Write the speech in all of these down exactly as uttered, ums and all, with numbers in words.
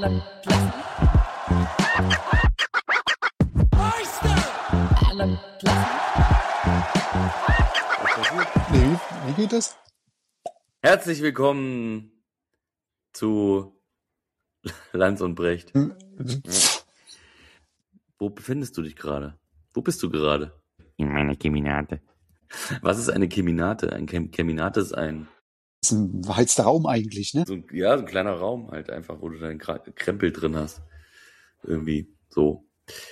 Nee, wie, wie geht das? Herzlich willkommen zu Lanz und Brecht. Hm, Wo befindest du dich gerade? Wo bist du gerade? In meiner Keminate. Was ist eine Keminate? Ein Kem- Keminate ist ein, Das ist ein beheizter Raum eigentlich, ne? so ein, ja, so ein kleiner Raum halt einfach, wo du deinen Gra- Krempel drin hast. Irgendwie so.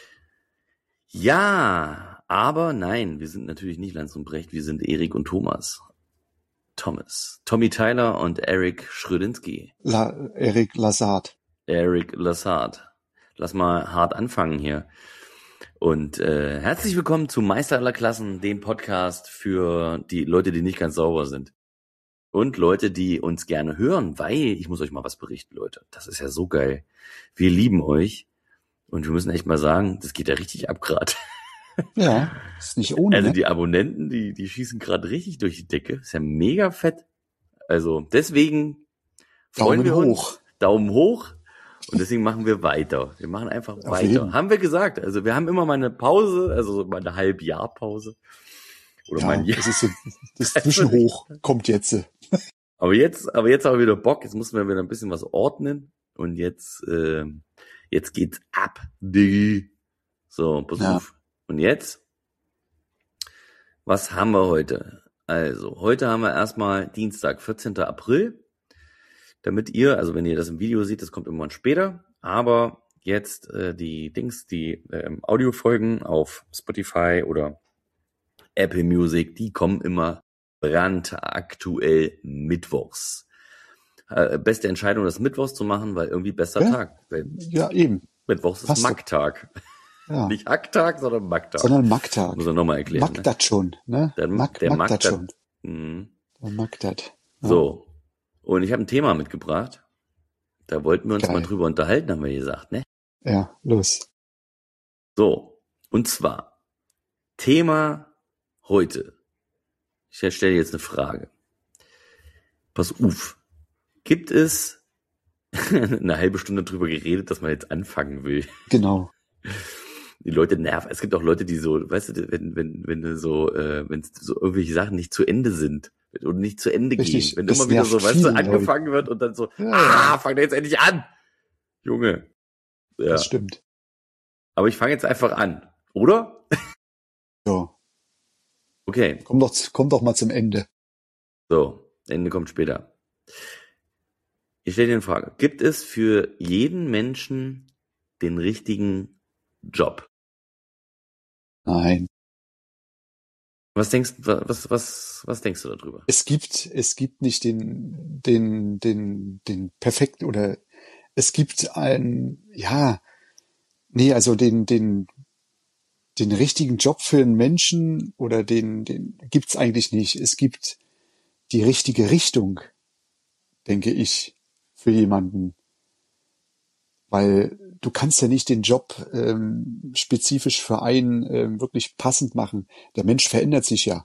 Ja, aber nein, wir sind natürlich nicht Lanz und Brecht, wir sind Erik und Thomas. Thomas. Tommy Tyler und Eric Schrödinski. La, Eric Lazard. Eric Lassard. Lass mal hart anfangen hier. Und äh, herzlich willkommen zu Meister aller Klassen, dem Podcast für die Leute, die nicht ganz sauber sind. Und Leute, die uns gerne hören, weil, ich muss euch mal was berichten, Leute. Das ist ja so geil. Wir lieben euch. Und wir müssen echt mal sagen, das geht ja richtig ab gerade. Ja, ist nicht ohne, Also ne? die Abonnenten, die die schießen gerade richtig durch die Decke. Ist ja mega fett. Also deswegen freuen Daumen wir uns. hoch. Daumen hoch. Und deswegen machen wir weiter. Wir machen einfach Auf weiter. jeden. Haben wir gesagt. Also wir haben immer mal eine Pause, also so mal eine Halbjahrpause. Oder mal Ja, ein Jahr. das ist so, das Zwischenhoch kommt jetzt. Aber jetzt, aber jetzt haben wir wieder Bock. Jetzt mussten wir wieder ein bisschen was ordnen. Und jetzt, äh, jetzt geht's ab, Diggi. So, pass Ja. auf. Und jetzt? Was haben wir heute? Also, heute haben wir erstmal Dienstag, vierzehnten April. Damit ihr, also wenn ihr das im Video seht, das kommt irgendwann später, aber jetzt äh, die Dings, die ähm, Audiofolgen auf Spotify oder Apple Music, die kommen immer brandaktuell mittwochs. Äh, beste Entscheidung, das mittwochs zu machen, weil irgendwie bester Ja. Tag. Weil Ja, eben. mittwochs ist Passt doch. Macktag. Ja. Nicht Hacktag, sondern Macktag. Sondern Magtag. Muss er nochmal erklären. Mag das schon, ne? Der, Mag, der mag mag das das. schon. Mhm. Der mag das. Ja. So. Und ich habe ein Thema mitgebracht. Da wollten wir uns Geil. mal drüber unterhalten, haben wir gesagt, ne? Ja, los. So. Und zwar Thema heute. Ich stelle jetzt eine Frage. Pass auf. Gibt es eine halbe Stunde drüber geredet, dass man jetzt anfangen will? Genau. Die Leute nerven. Es gibt auch Leute, die so, weißt du, wenn, wenn, wenn du so, äh, wenn so irgendwelche Sachen nicht zu Ende sind oder nicht zu Ende Richtig, gehen. Wenn das immer wieder nervt so, weißt du, viele angefangen wird und dann so, Ja, ah, ja. fang da jetzt endlich an! Junge. Ja. Das stimmt. Aber ich fange jetzt einfach an. Oder? So. Okay. Komm doch, komm doch mal zum Ende. So. Ende kommt später. Ich stelle dir eine Frage. Gibt es für jeden Menschen den richtigen Job? Nein. Was denkst, was, was, was denkst du darüber? Es gibt, es gibt nicht den, den, den, den perfekten oder es gibt ein, ja, nee, also den, den, den richtigen Job für einen Menschen oder den, den gibt's eigentlich nicht. Es gibt die richtige Richtung, denke ich, für jemanden. Weil du kannst ja nicht den Job ähm, spezifisch für einen ähm, wirklich passend machen. Der Mensch verändert sich ja.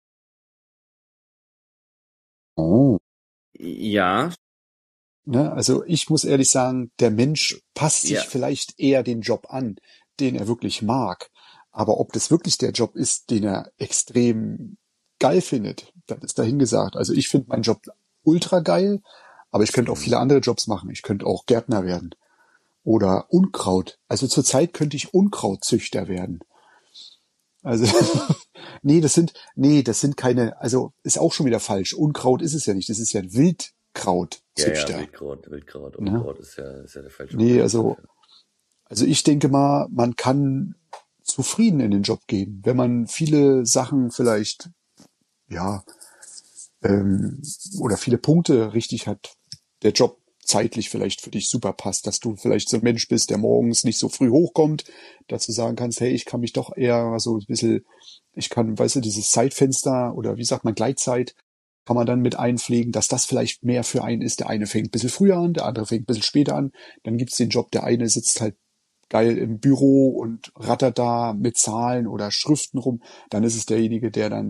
Oh. Ja. Ne? Also ich muss ehrlich sagen, der Mensch passt sich Ja. vielleicht eher den Job an, den er wirklich mag. Aber ob das wirklich der Job ist, den er extrem geil findet, das ist dahingesagt. Also ich finde meinen Job ultra geil, aber ich könnte auch viele andere Jobs machen. Ich könnte auch Gärtner werden oder Unkraut. Also zurzeit könnte ich Unkrautzüchter werden. Also nee, das sind nee, das sind keine. Also ist auch schon wieder falsch. Unkraut ist es ja nicht. Das ist ja ein Wildkrautzüchter. Ja, ja, Wildkraut, Wildkraut, Ne? Unkraut ist ja, ist ja der falsche Nee, Begriff also dafür. Also ich denke mal, man kann zufrieden in den Job gehen, wenn man viele Sachen vielleicht, ja, ähm, oder viele Punkte richtig hat, der Job zeitlich vielleicht für dich super passt, dass du vielleicht so ein Mensch bist, der morgens nicht so früh hochkommt, dazu sagen kannst, hey, ich kann mich doch eher so ein bisschen, ich kann, weißt du, dieses Zeitfenster oder wie sagt man, Gleitzeit, kann man dann mit einpflegen, dass das vielleicht mehr für einen ist. Der eine fängt ein bisschen früher an, der andere fängt ein bisschen später an. Dann gibt's den Job, der eine sitzt halt geil im Büro und rattert da mit Zahlen oder Schriften rum. Dann ist es derjenige, der dann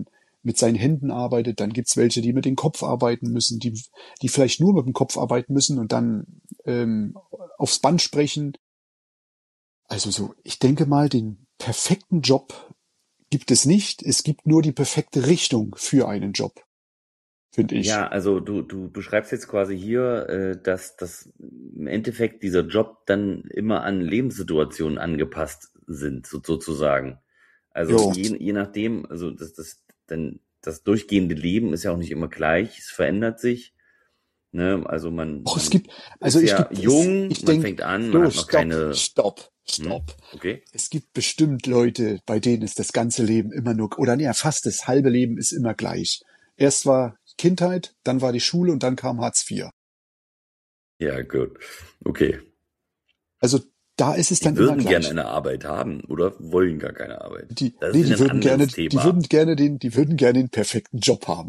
mit seinen Händen arbeitet. Dann gibt's welche, die mit dem Kopf arbeiten müssen, die, die vielleicht nur mit dem Kopf arbeiten müssen und dann ähm, aufs Band sprechen. Also so, ich denke mal, den perfekten Job gibt es nicht. Es gibt nur die perfekte Richtung für einen Job, finde ich. Ja, also du, du beschreibst jetzt quasi hier, äh, dass, dass im Endeffekt dieser Job dann immer an Lebenssituationen angepasst sind, so, sozusagen. Also Jo. je, je nachdem, also das, das, denn das durchgehende Leben ist ja auch nicht immer gleich, es verändert sich. Ne? Also man, Och, es man gibt, also ist ich ja gibt, es, jung, ich man denke, fängt an, man so, hat noch stopp, keine. stopp, Hm? stopp. Okay. Es gibt bestimmt Leute, bei denen ist das ganze Leben immer nur, oder nee, fast das halbe Leben ist immer gleich. Erst war Kindheit, dann war die Schule und dann kam Hartz vier. Ja, gut. Okay. Also da ist es Die dann immer würden gerne gleich. eine Arbeit haben oder wollen gar keine Arbeit. Die, Das nee, ist die wieder ein würden gerne, anderes die Thema. würden gerne den, die würden gerne den perfekten Job haben.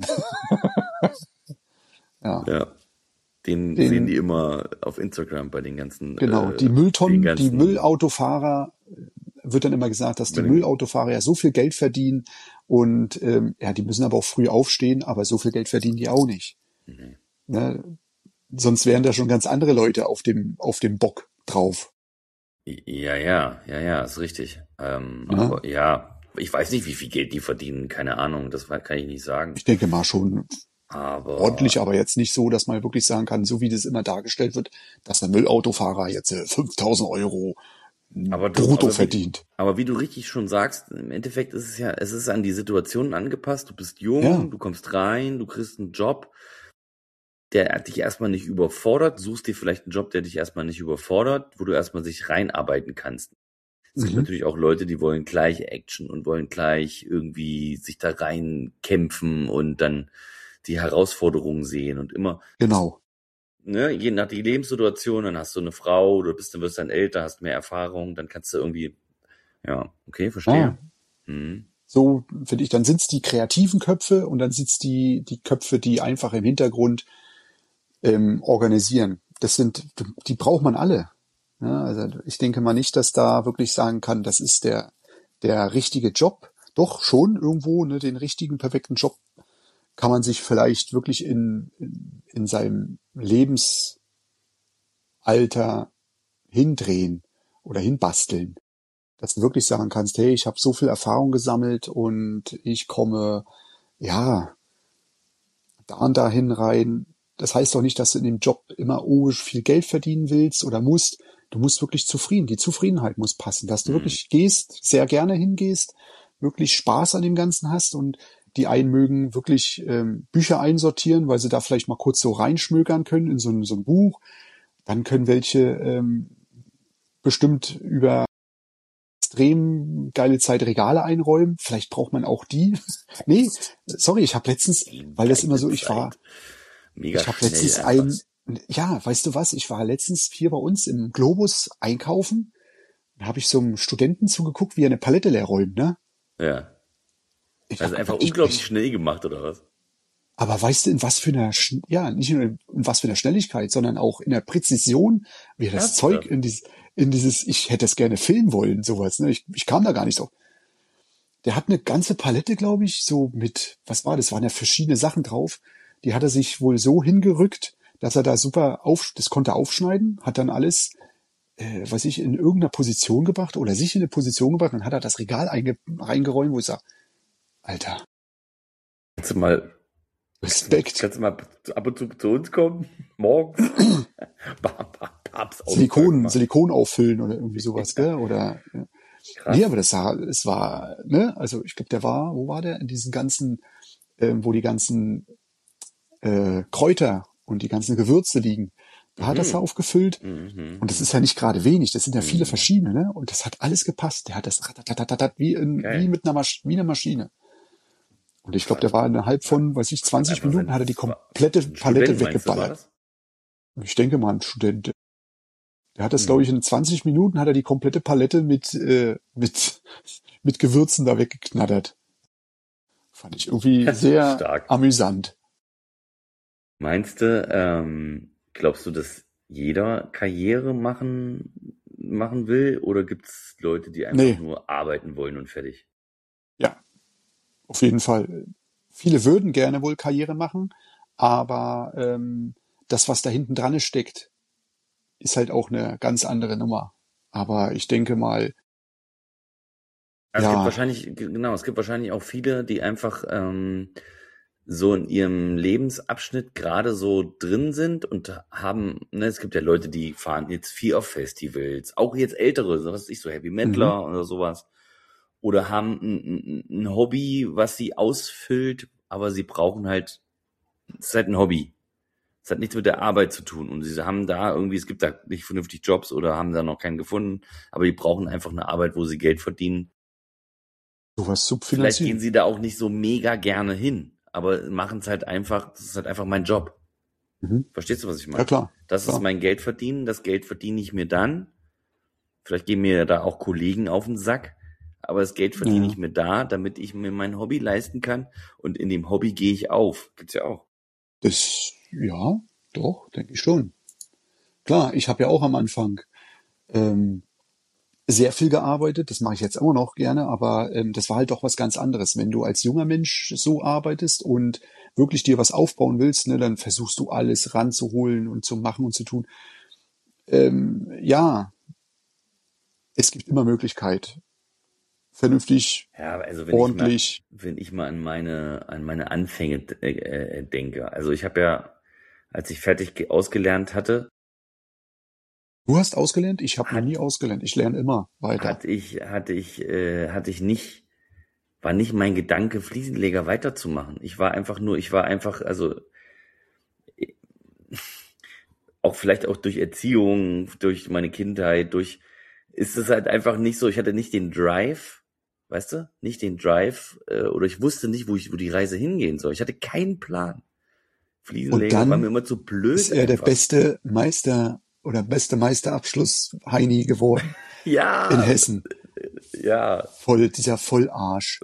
Ja, Ja, den sehen die den, immer auf Instagram bei den ganzen, genau, äh, die den Mülltonnen, die ganzen, Müllautofahrer, wird dann immer gesagt, dass die bei den, Müllautofahrer ja so viel Geld verdienen und ähm, ja, die müssen aber auch früh aufstehen, aber so viel Geld verdienen die auch nicht. mhm. Ne? Sonst wären da schon ganz andere Leute auf dem auf dem Bock drauf. Ja, ja, ja, ja, ist richtig. Ähm, Ne? aber ja, ich weiß nicht, wie viel Geld die verdienen, keine Ahnung, das kann ich nicht sagen. Ich denke mal schon ordentlich, Aber, aber jetzt nicht so, dass man wirklich sagen kann, so wie das immer dargestellt wird, dass der Müllautofahrer jetzt äh, fünftausend Euro aber du, brutto aber wie, verdient. aber wie du richtig schon sagst, im Endeffekt ist es ja, es ist an die Situation angepasst. Du bist Ja, jung, du kommst rein, du kriegst einen Job, der dich erstmal nicht überfordert, suchst dir vielleicht einen Job, der dich erstmal nicht überfordert, wo du erstmal sich reinarbeiten kannst. Es gibt mhm. natürlich auch Leute, die wollen gleich Action und wollen gleich irgendwie sich da rein kämpfen und dann die Herausforderungen sehen und immer, Genau. ne, je nach die Lebenssituation, dann hast du eine Frau, du bist, dann wirst dann älter, hast mehr Erfahrung, dann kannst du irgendwie, ja, okay, Ja, verstehe. Hm. so finde ich, dann sind's die kreativen Köpfe und dann sind's die die Köpfe, die einfach im Hintergrund ähm, organisieren. Das sind, die braucht man alle. Ja, also ich denke mal nicht, dass da wirklich sagen kann, das ist der der richtige Job. Doch schon irgendwo, ne, den richtigen perfekten Job kann man sich vielleicht wirklich in in, in seinem Lebensalter hindrehen oder hinbasteln, dass du wirklich sagen kannst, hey, ich habe so viel Erfahrung gesammelt und ich komme ja da und dahin rein. Das heißt doch nicht, dass du in dem Job immer oh viel Geld verdienen willst oder musst. Du musst wirklich zufrieden. Die Zufriedenheit muss passen, dass du Hm. wirklich gehst, sehr gerne hingehst, wirklich Spaß an dem Ganzen hast und die einen mögen wirklich ähm, Bücher einsortieren, weil sie da vielleicht mal kurz so reinschmökern können in so ein, so ein Buch. Dann können welche ähm, bestimmt über extrem geile Zeit Regale einräumen. Vielleicht braucht man auch die. Nee, sorry, ich habe letztens, weil das immer Geile so, ich war, Zeit. Mega ich habe schnell letztens einfach. ein, ja, weißt du was, ich war letztens hier bei uns im Globus einkaufen. Da habe ich so einem Studenten zugeguckt, wie er eine Palette leer räumt, ne? Ja. Ich Also hab einfach gedacht, ich, unglaublich ich, schnell gemacht, oder was? aber weißt du, in was für einer, Sch- ja, nicht nur in was für einer Schnelligkeit, sondern auch in der Präzision, wie er das Zeug Ernsthaft? in dieses, in dieses, ich hätte es gerne filmen wollen, sowas, ne? Ich, ich kam da gar nicht drauf. Der hat eine ganze Palette, glaube ich, so mit, was war das? Waren ja verschiedene Sachen drauf. Die hat er sich wohl so hingerückt, dass er da super auf, das konnte er aufschneiden, hat dann alles, äh, was ich, in irgendeiner Position gebracht oder sich in eine Position gebracht, dann hat er das Regal einge, reingeräumt, wo ich sage, Alter, Kannst du mal, kannst du mal, Respekt. kannst du mal ab und zu zu uns kommen? Morgens? Bam, bam, Babs Auftrag Silikon, machen. Silikon auffüllen oder irgendwie sowas, gell? Oder ja. Nee, Krass. aber das war, es war, ne, also ich glaube, der war, wo war der? In diesen ganzen, ähm, wo die ganzen äh, Kräuter und die ganzen Gewürze liegen. Da hat er es Mhm. aufgefüllt. Mhm. Und das ist Mhm. ja nicht gerade wenig, das sind ja viele Mhm. verschiedene, ne? Und das hat alles gepasst. Der hat das ratatatatat wie, in, wie Geil. mit einer Masch wie eine Maschine. Und ich glaube, der Krass. war innerhalb von, weiß ich, Hat dann zwanzig einfach Minuten sein, hat er die das war komplette ein Palette Student, meinst du, war weggeballert. das? Ich denke mal, ein Student, der hat das, glaube ich, Mhm. in zwanzig Minuten hat er die komplette Palette mit, äh, mit, mit Gewürzen da weggeknattert. Fand ich irgendwie sehr Stark. amüsant. Meinst du, ähm, glaubst du, dass jeder Karriere machen, machen will? Oder gibt's Leute, die einfach Nee, nur arbeiten wollen und fertig? ja, auf jeden Fall. viele würden gerne wohl Karriere machen, aber ähm, das, was da hinten dran steckt, ist halt auch eine ganz andere Nummer. Aber ich denke mal, Also es gibt ja, wahrscheinlich, genau, es gibt wahrscheinlich auch viele, die einfach ähm, so in ihrem Lebensabschnitt gerade so drin sind und haben, ne, es gibt ja Leute, die fahren jetzt viel auf Festivals, auch jetzt ältere, so was weiß ich, so Heavy mhm, Metaler oder sowas, oder haben ein, ein, ein Hobby, was sie ausfüllt, aber sie brauchen halt, es ist halt ein Hobby. Es hat nichts mit der Arbeit zu tun und sie haben da irgendwie, es gibt da nicht vernünftig Jobs oder haben da noch keinen gefunden, aber die brauchen einfach eine Arbeit, wo sie Geld verdienen. sowas Vielleicht gehen subfinanzieren. sie da auch nicht so mega gerne hin, aber machen es halt einfach, das ist halt einfach mein Job. Mhm. Verstehst du, was ich Ja meine? klar, Das ist klar, mein Geld verdienen, das Geld verdiene ich mir dann. Vielleicht gehen mir da auch Kollegen auf den Sack, aber das Geld verdiene ich ja, mir da, damit ich mir mein Hobby leisten kann und in dem Hobby gehe ich auf. Gibt's ja auch. das, ja, doch, denke ich schon. Klar, ich habe ja auch am Anfang ähm, sehr viel gearbeitet, das mache ich jetzt immer noch gerne, aber ähm, das war halt doch was ganz anderes. Wenn du als junger Mensch so arbeitest und wirklich dir was aufbauen willst, ne, dann versuchst du alles ranzuholen und zu machen und zu tun. Ähm, ja, es gibt immer Möglichkeit, vernünftig, Ja, also wenn ich mal, ordentlich. wenn ich mal an meine, an meine Anfänge äh, äh, denke. Also ich habe ja, als ich fertig ge- ausgelernt hatte, Du hast ausgelernt? Ich habe noch hat, nie ausgelernt. Ich lerne immer weiter. hatte ich, hatte ich, äh, hatte ich nicht, war nicht mein Gedanke, Fliesenleger weiterzumachen. Ich war einfach nur, ich war einfach, also auch vielleicht auch durch Erziehung, durch meine Kindheit, durch, ist es halt einfach nicht so, ich hatte nicht den Drive, weißt du, nicht den Drive, äh, oder ich wusste nicht, wo ich, wo die Reise hingehen soll. Ich hatte keinen Plan. Und Fliesenleger war mir dann immer zu ist blöd er der einfach. beste Meister oder beste Meisterabschluss Heini geworden in Ja, Hessen. ja, Voll, dieser Vollarsch.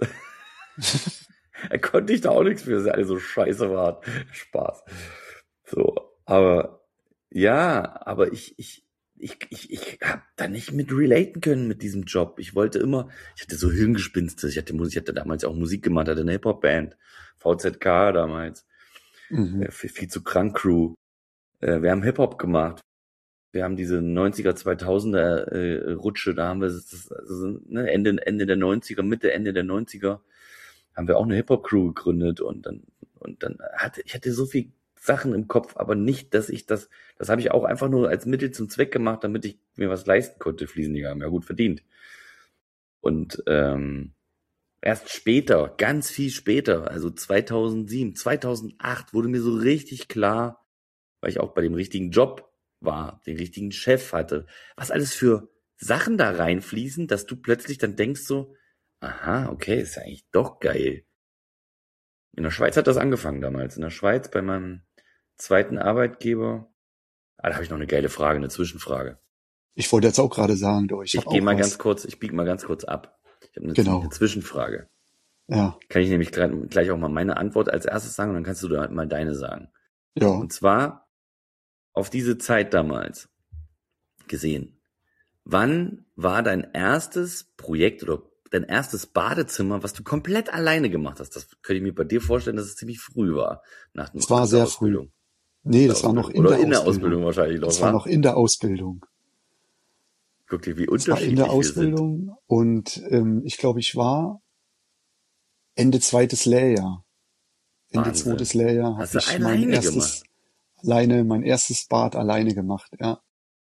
da konnte ich da auch nichts für, dass alles so scheiße war. Spaß. So, aber ja, aber ich, ich, ich, ich, ich habe da nicht mit relaten können mit diesem Job. Ich wollte immer, ich hatte so Hirngespinste. Ich hatte Musik, ich hatte damals auch Musik gemacht, hatte eine Hip-Hop-Band, V Z K damals, Mhm. äh, viel, viel zu krank Crew. Äh, wir haben Hip-Hop gemacht. Wir haben diese neunziger, zweitausender äh, Rutsche, da haben wir das, also, ne, Ende, Ende der neunziger, Mitte, Ende der neunziger haben wir auch eine Hip-Hop-Crew gegründet und dann, und dann hatte, ich hatte so viel Sachen im Kopf, aber nicht, dass ich das, das habe ich auch einfach nur als Mittel zum Zweck gemacht, damit ich mir was leisten konnte. Fliesenleger haben ja gut verdient. Und ähm, erst später, ganz viel später, also zweitausendsieben, zweitausendacht, wurde mir so richtig klar, weil ich auch bei dem richtigen Job war, den richtigen Chef hatte, was alles für Sachen da reinfließen, dass du plötzlich dann denkst so, aha, okay, ist ja eigentlich doch geil. In der Schweiz hat das angefangen damals. In der Schweiz bei meinem zweiten Arbeitgeber. Ah, da habe ich noch eine geile Frage, eine Zwischenfrage. Ich wollte jetzt auch gerade sagen, du, ich Ich habe gehe auch mal ganz was. kurz, ich biege mal ganz kurz ab. Ich habe nämlich eine Genau. Zwischenfrage. Ja, Kann ich nämlich grad, gleich auch mal meine Antwort als erstes sagen und dann kannst du da mal deine sagen. ja. Und zwar auf diese Zeit damals gesehen. Wann war dein erstes Projekt oder dein erstes Badezimmer, was du komplett alleine gemacht hast? Das könnte ich mir bei dir vorstellen, dass es ziemlich früh war, nach, Es nach war der sehr früh. Ausbildung. Nach Nee, der das war noch Ausbildung. in Oder der in der Ausbildung. Ausbildung wahrscheinlich noch, Das war noch war? in der Ausbildung. Guck dir, wie Das war in der unterschiedlich wir sind. Ausbildung und ähm, ich glaube, ich war Ende zweites Lehrjahr. Ende Wahnsinn. zweites Lehrjahr habe Hast du ich mein alleine gemacht? erstes alleine, mein erstes Bad alleine gemacht. Ja,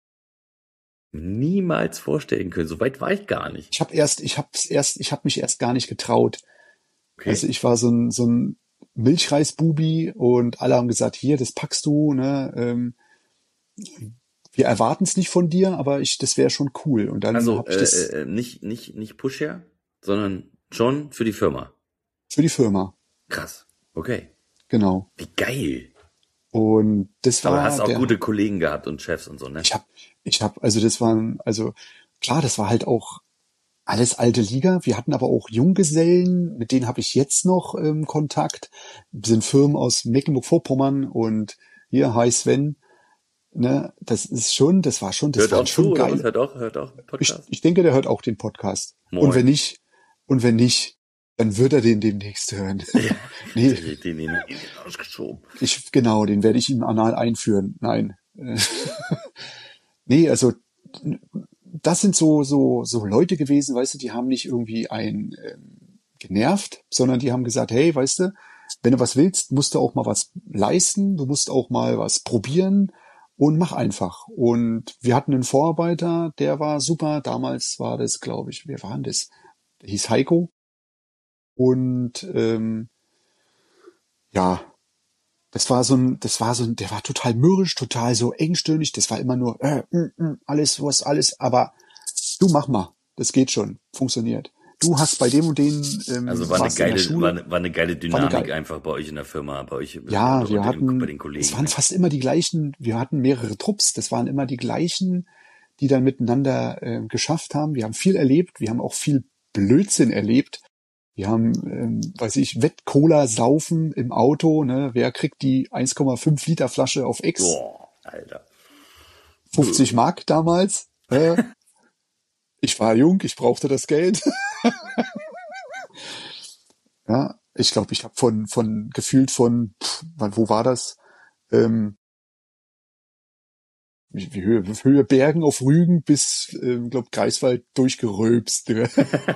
Niemals vorstellen können. So weit war ich gar nicht. ich habe erst, ich habe erst, ich habe mich erst gar nicht getraut. Also Okay. ich war so ein so ein Milchreisbubi und alle haben gesagt, hier, das packst du, ne? Ähm, wir erwarten es nicht von dir, aber ich, das wäre schon cool. Und dann Also habe äh, ich das äh, nicht nicht nicht Pushher, sondern schon für die Firma. für die Firma, Krass. Okay. genau. Wie geil. Und das Aber hast war auch der, gute Kollegen gehabt und Chefs und so, ne? ich habe, ich habe, also das waren, also klar, das war halt auch alles alte Liga. Wir hatten aber auch Junggesellen, mit denen habe ich jetzt noch ähm, Kontakt. Das sind Firmen aus Mecklenburg-Vorpommern und hier, hi Sven, ne, das ist schon, das war schon, das Hört waren auch zu, schon oder was? geil. Hört auch, hört auch Ich, Podcast? ich denke, der hört auch den Podcast. Und wenn Moin. nicht, und wenn nicht, Dann wird er den demnächst hören. Ja, Nee, den, den, den, den ausgeschoben. ich, genau, den werde ich ihm anal einführen. Nein. Äh, Nee, also das sind so so so Leute gewesen, weißt du, die haben nicht irgendwie einen ähm, genervt, sondern die haben gesagt, hey, weißt du, wenn du was willst, musst du auch mal was leisten, du musst auch mal was probieren und mach einfach. Und wir hatten einen Vorarbeiter, der war super. Damals war das, glaube ich, wer war denn das? Der hieß Heiko. Und ähm, ja, das war so ein, das war so ein, der war total mürrisch, total so engstirnig. Das war immer nur äh, mm, mm, alles, was alles. Aber du mach mal, das geht schon, funktioniert. Du hast bei dem und den ähm, Also war eine warst in der geile, war Schule, eine, war eine geile war eine Dynamik geil. einfach bei euch in der Firma, bei euch äh, Ja, unter, wir unter den, bei hatten, den es Kollegen, waren ne? fast immer die gleichen. Wir hatten mehrere Trupps. Das waren immer die gleichen, die dann miteinander äh, geschafft haben. Wir haben viel erlebt. Wir haben auch viel Blödsinn erlebt. Wir haben, ähm, weiß ich, Wett-Cola saufen im Auto. Ne? Wer kriegt die eins Komma fünf Liter Flasche auf Ex? Boah, Alter. fünfzig Mark damals. Äh, ich war jung, ich brauchte das Geld. Ja, ich glaube, ich habe von von gefühlt von, pff, wann- wo war das? Ähm, wie, wie Höhe, Höhe Bergen auf Rügen bis, ähm, glaube Greifswald durchgerülpst. Ne?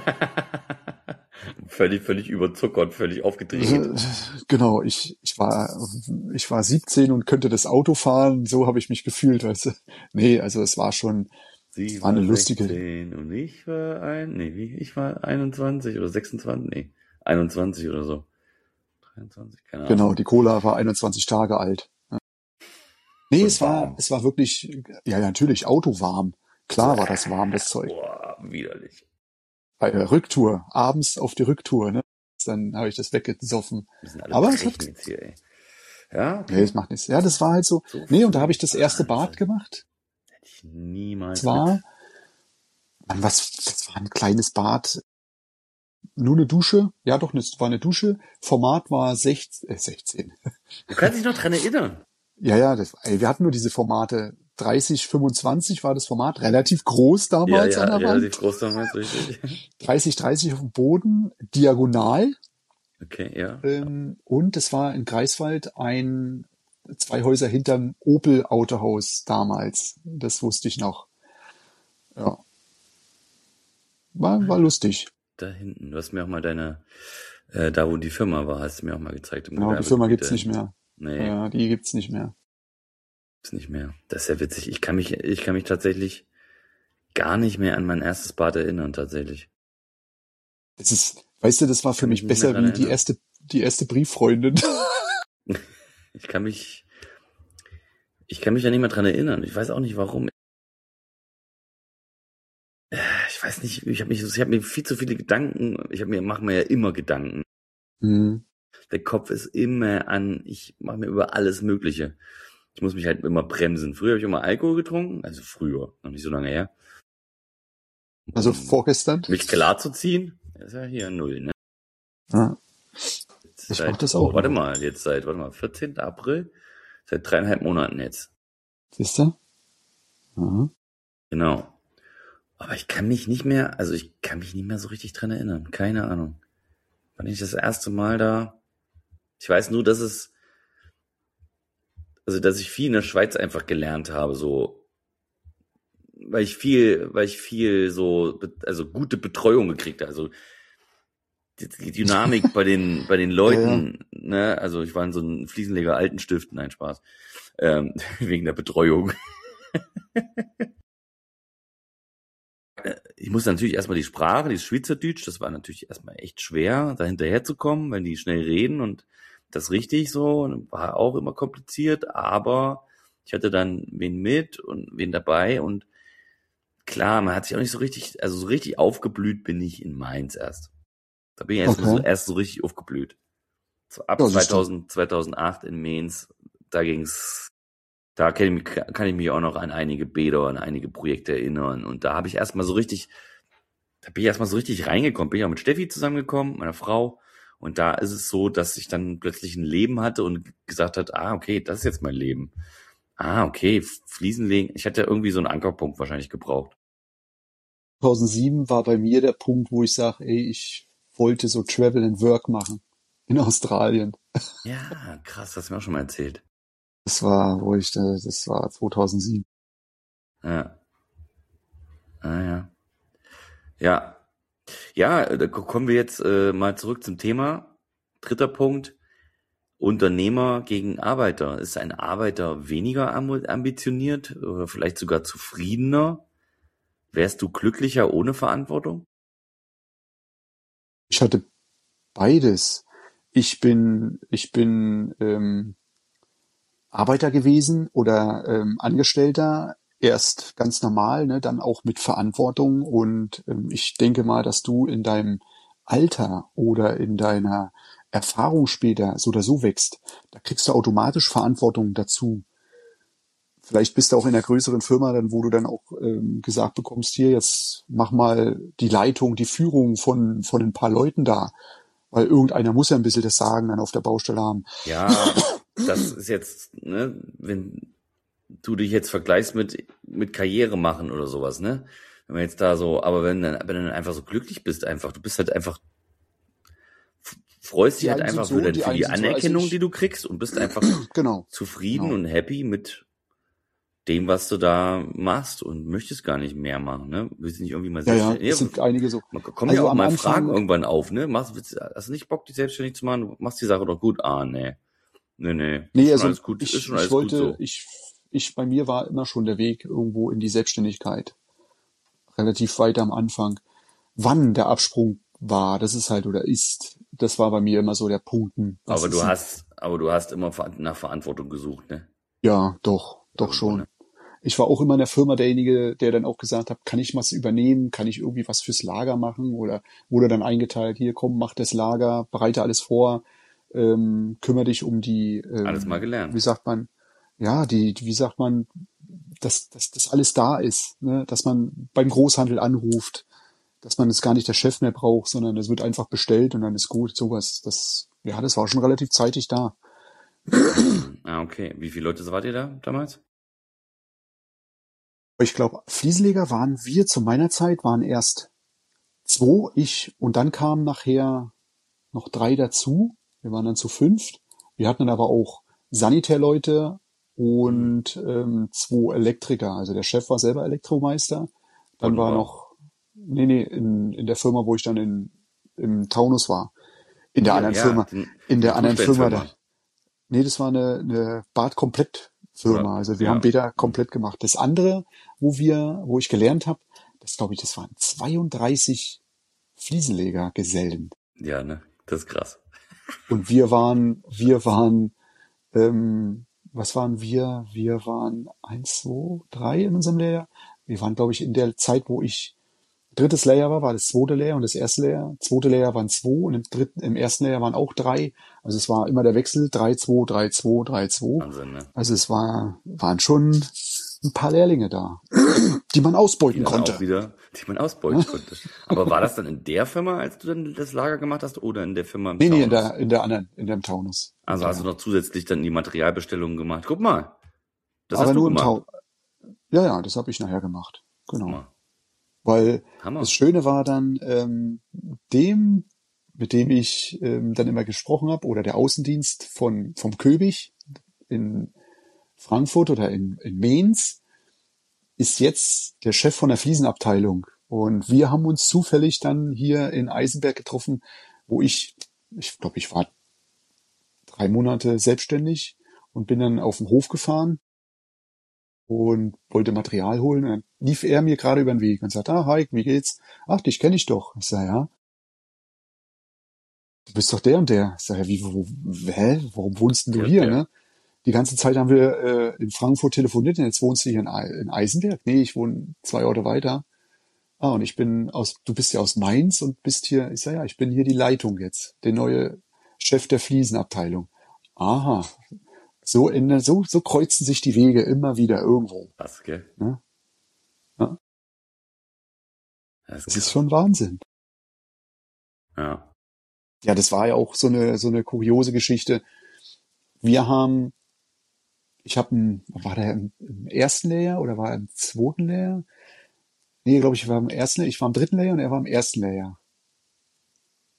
Völlig, völlig überzuckert, völlig aufgedreht. Genau, ich ich war ich war siebzehn und könnte das Auto fahren. So habe ich mich gefühlt, weißt du. Nee, also es war schon, es Sie war eine war lustige. sechzehn und ich war ein, nee, wie, ich war einundzwanzig oder sechsundzwanzig, nee, einundzwanzig oder so. dreiundzwanzig, keine Genau, Ahnung. die Cola war einundzwanzig Tage alt. Nee, Und es war warm. es war wirklich, ja, ja, natürlich autowarm. Klar war das warm, das Zeug. Boah, widerlich. Bei der Rücktour, abends auf die Rücktour, ne? Dann habe ich das weggesoffen. Wir sind alle Aber es hat, brechen jetzt hier, ey. Ja, nee, es okay. macht nichts. Ja, das war halt so. So Nee, und da habe früh. ich das erste Bad Wahnsinn. gemacht. Hätte ich niemals Zwar, mit. Mann, was, das war ein kleines Bad, nur eine Dusche. Ja, doch, es war eine Dusche. Format war sechzehn, äh, sechzehn. Du kannst dich noch dran erinnern. Ja, ja, das, ey, wir hatten nur diese Formate. dreißig, fünfundzwanzig war das Format, relativ groß Ja, damals ja, an der relativ Wand. groß damals, richtig. dreißig, dreißig auf dem Boden, diagonal. Okay, ja. Ähm, und es war in Greifswald ein, zwei Häuser hinterm Opel-Autohaus damals. Das wusste ich noch. Ja. War, war lustig. Da hinten. Du hast mir auch mal deine, äh, da wo die Firma war, hast du mir auch mal gezeigt im Genau, die Firma Gewerbegebiet gibt's nicht dahin. mehr. Nee, Ja, die gibt's nicht mehr. ist nicht mehr. Das ist ja witzig. Ich kann mich, ich kann mich tatsächlich gar nicht mehr an mein erstes Bad erinnern, tatsächlich. Das ist, weißt du, das war Ich für kann mich mich nicht mehr besser dran wie die erinnern. erste, die erste Brieffreundin. Ich kann mich, ich kann mich da nicht mehr dran erinnern. Ich weiß auch nicht warum. Ich weiß nicht, ich habe mich, ich habe mir viel zu viele Gedanken, ich habe mir, mache mir ja immer Gedanken. Hm. Der Kopf ist immer an, ich mache mir über alles Mögliche. Ich muss mich halt immer bremsen. Früher habe ich immer Alkohol getrunken, also früher, noch nicht so lange her. Also Um vorgestern. mich klar zu ziehen, ist ja hier null, ne? Ja. Jetzt Ich seit, mach das oh, auch warte noch. mal, jetzt seit, warte mal, vierzehnten April, seit dreieinhalb Monaten jetzt. Siehst du? Ja. Genau. Aber ich kann mich nicht mehr, also ich kann mich nicht mehr so richtig dran erinnern. Keine Ahnung. Wann ich das erste Mal da, ich weiß nur, dass es, also dass ich viel in der Schweiz einfach gelernt habe, so, weil ich viel, weil ich viel so, also gute Betreuung gekriegt habe, also die, die Dynamik bei den, bei den Ja, ja. Leuten, ne, also ich war in so einem Fliesenleger Altenstift, nein, Spaß, ähm, wegen der Betreuung. Ich musste natürlich erstmal die Sprache, die Schweizerdeutsch, das war natürlich erstmal echt schwer, da hinterher zu kommen, wenn die schnell reden und das richtig so, und war auch immer kompliziert, aber ich hatte dann wen mit und wen dabei und klar, man hat sich auch nicht so richtig, also so richtig aufgeblüht bin ich in Mainz erst. Da bin ich erst, so, Okay. erst so richtig aufgeblüht. So ab Ja, siehst du. zweitausend, zweitausendacht in Mainz, da ging's, da kann ich, mich, kann ich mich auch noch an einige Bäder, an einige Projekte erinnern und da habe ich erstmal so richtig, da bin ich erstmal so richtig reingekommen, bin ich auch mit Steffi zusammengekommen, meiner Frau, und da ist es so, dass ich dann plötzlich ein Leben hatte und gesagt hat, ah, okay, das ist jetzt mein Leben. Ah, okay, Fliesen legen. Ich hatte irgendwie so einen Ankerpunkt wahrscheinlich gebraucht. zweitausendsieben war bei mir der Punkt, wo ich sage, ey, ich wollte so Travel and Work machen in Australien. Ja, krass, hast du mir auch schon mal erzählt. Das war, wo ich, da- das war zweitausendsieben. Ja, ah, ja. Ja, ja, da ko- kommen wir jetzt äh, mal zurück zum Thema. Dritter Punkt, Unternehmer gegen Arbeiter. Ist ein Arbeiter weniger am- ambitioniert oder vielleicht sogar zufriedener? Wärst du glücklicher ohne Verantwortung? Ich hatte beides. Ich bin, ich bin ähm, Arbeiter gewesen oder ähm, Angestellter, erst ganz normal, ne, dann auch mit Verantwortung. Und ähm, ich denke mal, dass du in deinem Alter oder in deiner Erfahrung später so oder so wächst. Da kriegst du automatisch Verantwortung dazu. Vielleicht bist du auch in einer größeren Firma, dann wo du dann auch ähm, gesagt bekommst, hier, jetzt mach mal die Leitung, die Führung von, von ein paar Leuten da. Weil irgendeiner muss ja ein bisschen das Sagen dann auf der Baustelle haben. Ja, das ist jetzt, ne, wenn du dich jetzt vergleichst mit, mit Karriere machen oder sowas, ne? Wenn man jetzt da so, aber wenn, dann- wenn du dann einfach so glücklich bist, einfach, du bist halt einfach, freust dich Die halt einen sind einfach so für, und dein, die für einen die sind so. Also Anerkennung, die ich, du kriegst und bist einfach genau, zufrieden genau. und happy mit dem, was du da machst und möchtest gar nicht mehr machen, ne? Willst nicht irgendwie mal Ja, ja, selbstständig, es ja, sind einige so. man kommen ja Also auch am mal Fragen Anfang, irgendwann auf, ne? Machst, willst, hast du nicht Bock, dich selbstständig zu machen? Du machst die Sache doch gut. Ah, nee. Nee, nee. Ist nee, schon also alles gut, ist ich, schon ich alles gut wollte, so. ich, ich, bei mir war immer schon der Weg irgendwo in die Selbstständigkeit. Relativ weit am Anfang. Wann der Absprung war, das ist halt oder ist, das war bei mir immer so der Punkt. hm, Was Aber du ist denn? hast, aber du hast immer ver- nach Verantwortung gesucht, ne? Ja, doch, doch Irgendwo, schon. ne? Ich war auch immer in der Firma derjenige, der dann auch gesagt hat, kann ich was übernehmen? Kann ich irgendwie was fürs Lager machen? Oder wurde dann eingeteilt, hier komm, mach das Lager, bereite alles vor, ähm, kümmere dich um die, Alles mal ähm, wie gelernt. sagt man, ja, die, wie sagt man, dass, dass das alles da ist, ne? Dass man beim Großhandel anruft, dass man jetzt gar nicht der Chef mehr braucht, sondern es wird einfach bestellt und dann ist gut, sowas. Das, ja, das war schon relativ zeitig da. Hm, ah, okay. Wie viele Leute wart ihr da damals? Ich glaube, Fliesenleger waren wir zu meiner Zeit, waren erst zwei, ich, und dann kamen nachher noch drei dazu. Wir waren dann zu fünft. Wir hatten dann aber auch Sanitärleute Hm. und ähm, zwei Elektriker. Also der Chef war selber Elektromeister. Und Dann du war auch. noch, nee, nee, in, in der Firma, wo ich dann in, im Taunus war. In der Hier, anderen ja, Firma, die, in die der anderen Firma da. Tuchsteinfirma. Nee, das war eine, eine Bad-Komplett-Firma. Oder, Also wir haben ja. Bäder Hm. komplett gemacht. Das andere, wo wir, wo ich gelernt habe, das glaube ich, das waren zweiunddreißig Fliesenleger-Gesellen. Ja, ne? Das ist krass. Und wir waren, wir waren, ähm, was waren wir? Wir waren eins, zwei, drei in unserem Lehrjahr. Wir waren, glaube ich, in der Zeit, wo ich drittes Lehrjahr war, war das zweite Lehrjahr und das erste Lehrjahr. Zweite Lehrjahr waren zwei und im dritten, im ersten Lehrjahr waren auch drei. Also es war immer der Wechsel, drei, zwei, drei, zwei, drei, zwei. Wahnsinn, ne? Also es war, waren schon ein paar Lehrlinge da, die man Die ausbeuten dann auch konnte. wieder, die man Ne? ausbeuten konnte. Aber war das dann in der Firma, als du dann das Lager gemacht hast, oder in der Firma im Nee, nee, in Taunus? der, in der anderen, in dem Taunus. In Also hast du der, noch zusätzlich dann die Materialbestellungen gemacht. Guck mal, das aber hast du nur im gemacht. Taunus. Ja, ja, das habe ich nachher gemacht. Guck Genau. mal. Weil das Hammer. Schöne war dann, ähm, dem, mit dem ich ähm, dann immer gesprochen habe, oder der Außendienst von vom Köbig in Frankfurt oder in, in Mainz, ist jetzt der Chef von der Fliesenabteilung. Und wir haben uns zufällig dann hier in Eisenberg getroffen, wo ich, ich glaube, ich war drei Monate selbstständig und bin dann auf den Hof gefahren und wollte Material holen. Und dann lief er mir gerade über den Weg und sagte, ah, Heik, wie geht's? Ach, dich kenne ich doch. Ich sage, ja, du bist doch der und der. Ich sage, ja, wie, wo, hä? Warum wohnst denn du Der, hier, der. ne? Die ganze Zeit haben wir äh, in Frankfurt telefoniert und jetzt wohnst du hier in, Ei- in Eisenberg? Nee, ich wohne zwei Orte weiter. Ah, und ich bin aus, du bist ja aus Mainz und bist hier, ich sage, ja, ich bin hier die Leitung jetzt, der neue Chef der Fliesenabteilung. Aha, so, in, so, so kreuzen sich die Wege immer wieder irgendwo. Krass, gell? Ne? Ja, Das ist das ist krass. schon Wahnsinn. Ja. Ja, das war ja auch so eine, so eine kuriose Geschichte. Wir haben, ich habe, war der im, im ersten Lehrjahr oder war er im zweiten Lehrjahr? Nee, glaube ich, war im ersten, ich war im dritten Lehrjahr und er war im ersten Lehrjahr.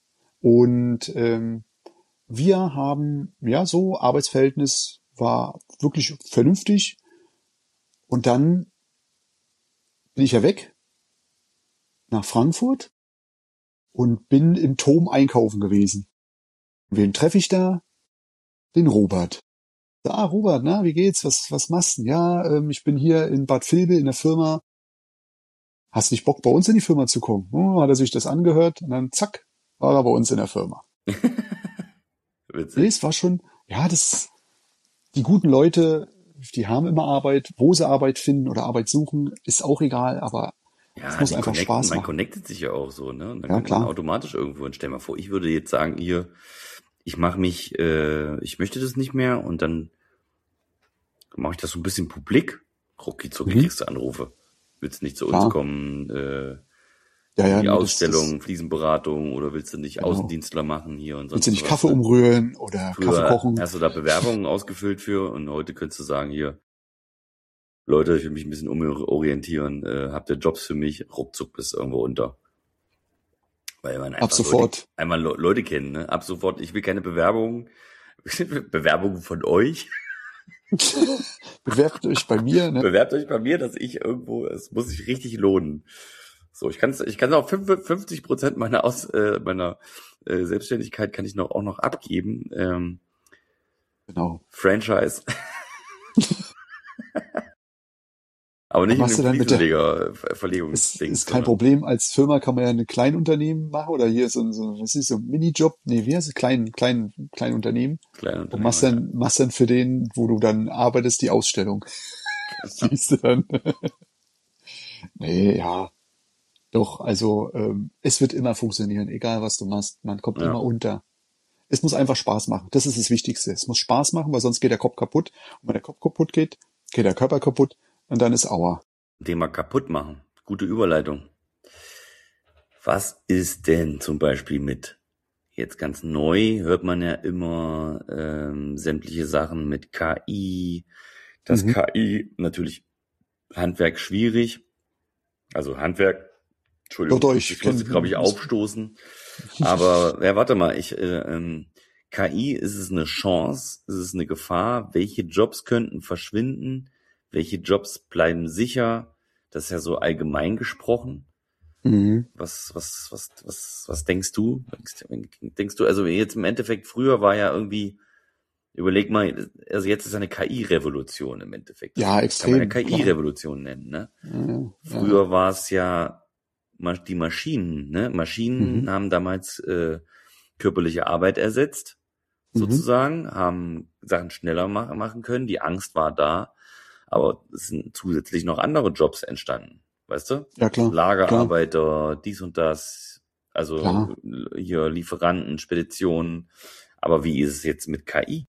Und ähm, wir haben, ja, so, Arbeitsverhältnis war wirklich vernünftig. Und dann bin ich ja weg nach Frankfurt und bin im Tom einkaufen gewesen. Wen treffe ich da? Den Robert. Ah, Robert, na, wie geht's? Was, was machst du denn? Ja, ähm, ich bin hier in Bad Vilbel in der Firma. Hast nicht Bock, bei uns in die Firma zu kommen? Oh, hat er sich das angehört und dann zack, war er bei uns in der Firma. Witzig. Nee, es war schon, ja, das, die guten Leute, die haben immer Arbeit. Wo sie Arbeit finden oder Arbeit suchen, ist auch egal, aber Ja, es muss die einfach connecten, Spaß man machen. connectet sich ja auch so, ne? Und dann Ja, kommt man klar. automatisch irgendwo hin. Stell mal vor, ich würde jetzt sagen, hier, ich mache mich, äh, ich möchte das nicht mehr und dann mache ich das so ein bisschen publik. Rucki zucki Mhm. kriegst du Anrufe. Willst nicht zu uns Klar. kommen, äh, Ja, ja, die nee, das, Ausstellung, das, Fliesenberatung oder willst du nicht genau. Außendienstler machen hier und Willst du sonst nicht was, Kaffee ne? umrühren oder Kaffee Früher kochen? hast du da Bewerbungen ausgefüllt für und heute könntest du sagen, hier, Leute, ich will mich ein bisschen umorientieren, äh, habt ihr Jobs für mich? Ruckzuck bist du irgendwo unter. Weil man Ab einfach Leute, sofort. einmal Le- Leute kennen, ne? Ab sofort, ich will keine Bewerbung, Bewerbung von euch. Bewerbt euch bei mir, ne? Bewerbt euch bei mir, dass ich irgendwo, es muss sich richtig lohnen. So, ich kann ich kann auch fünfundfünfzig Prozent meiner Aus, äh, meiner äh, Selbstständigkeit kann ich noch auch noch abgeben. Ähm, Genau. Franchise. Aber nicht Was in machst du dem dann mit der, Fliesenleger ist, Verlegungsding, ist kein sondern Problem. Als Firma kann man ja ein Kleinunternehmen machen oder hier so, ein- so, was ist so ein Minijob? Nee, wie heißt es? Klein, klein, klein Unternehmen. kleine Und machst Unternehmer, ja. dann, machst dann für den, wo du dann arbeitest, die Ausstellung. Genau. Siehst du dann? Nee, ja. Doch, also, ähm, es wird immer funktionieren, egal was du machst. Man kommt Ja. immer unter. Es muss einfach Spaß machen. Das ist das Wichtigste. Es muss Spaß machen, weil sonst geht der Kopf kaputt. Und wenn der Kopf kaputt geht, geht der Körper kaputt und dann ist Aua. Thema kaputt machen. Gute Überleitung. Was ist denn zum Beispiel mit, jetzt ganz neu, hört man ja immer ähm, sämtliche Sachen mit K I, das Mhm. K I, natürlich Handwerk schwierig, also Handwerk, Dort Entschuldigung, euch. ich musste, glaube ich, aufstoßen, aber ja, warte mal, ich äh, ähm, K I, ist es eine Chance, ist es eine Gefahr, welche Jobs könnten verschwinden, welche Jobs bleiben sicher, das ist ja so allgemein gesprochen. Mhm. Was, was, was, was, was denkst du? Denkst du, also jetzt im Endeffekt, früher war ja irgendwie, überleg mal, also jetzt ist eine K I-Revolution im Endeffekt. Das Ja, kann man ja extrem, klar. K I-Revolution nennen, ne? Ja, ja. Früher war es ja ma- die Maschinen, ne? Maschinen Mhm. haben damals äh, körperliche Arbeit ersetzt, Mhm. sozusagen, haben Sachen schneller mach, machen können, die Angst war da, aber es sind zusätzlich noch andere Jobs entstanden, weißt du? Ja, klar, klar, Lagerarbeiter, dies und das, also klar. hier Lieferanten, Speditionen. Aber wie ist es jetzt mit K I?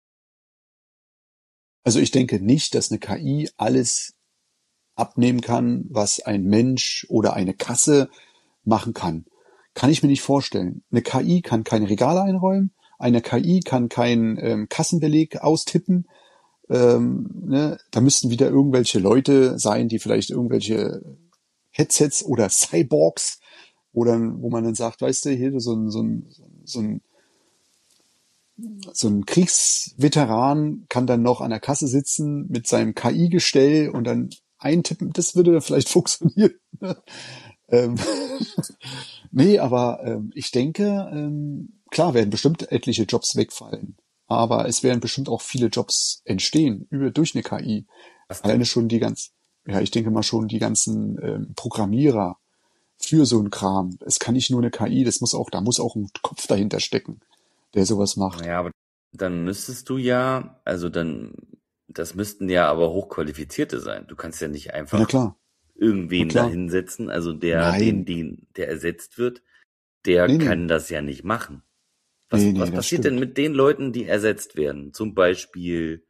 Also ich denke nicht, dass eine K I alles abnehmen kann, was ein Mensch oder eine Kasse machen kann. Kann ich mir nicht vorstellen. Eine K I kann keine Regale einräumen, eine K I kann keinen ähm, Kassenbeleg austippen. Ähm, ne? Da müssten wieder irgendwelche Leute sein, die vielleicht irgendwelche Headsets oder Cyborgs oder wo man dann sagt, weißt du, hier so ein, so ein, so ein, so ein Kriegsveteran kann dann noch an der Kasse sitzen mit seinem K I-Gestell und dann eintippen, das würde dann vielleicht funktionieren. ähm, nee, aber ähm, ich denke, ähm, klar werden bestimmt etliche Jobs wegfallen, aber es werden bestimmt auch viele Jobs entstehen über durch eine K I. Was Alleine denn? schon die ganz, ja, ich denke mal schon die ganzen ähm, Programmierer für so ein Kram. Es kann nicht nur eine K I, das muss auch, da muss auch ein Kopf dahinter stecken, der sowas macht. Naja, aber dann müsstest du ja, also dann, das müssten ja aber Hochqualifizierte sein. Du kannst ja nicht Ja, na einfach klar, na irgendwen da klar. hinsetzen, also der, den, Nein, den, der ersetzt wird, der nee, nee, kann das ja nicht machen. Was, nee, nee, was das passiert denn stimmt. mit den Leuten, die ersetzt werden? Zum Beispiel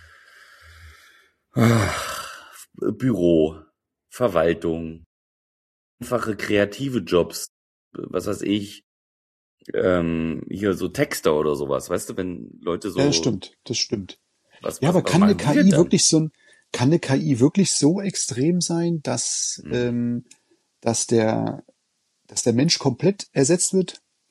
ach, Büro, Verwaltung, einfache kreative Jobs, was weiß ich, ähm, hier so Texter oder sowas, weißt du, wenn Leute Ja, das so, stimmt, das stimmt. was, Ja, was, aber was kann eine machen die denn K I dann? wirklich so ein, kann eine K I wirklich so extrem sein, dass, Hm. ähm, dass der, dass der Mensch komplett ersetzt wird?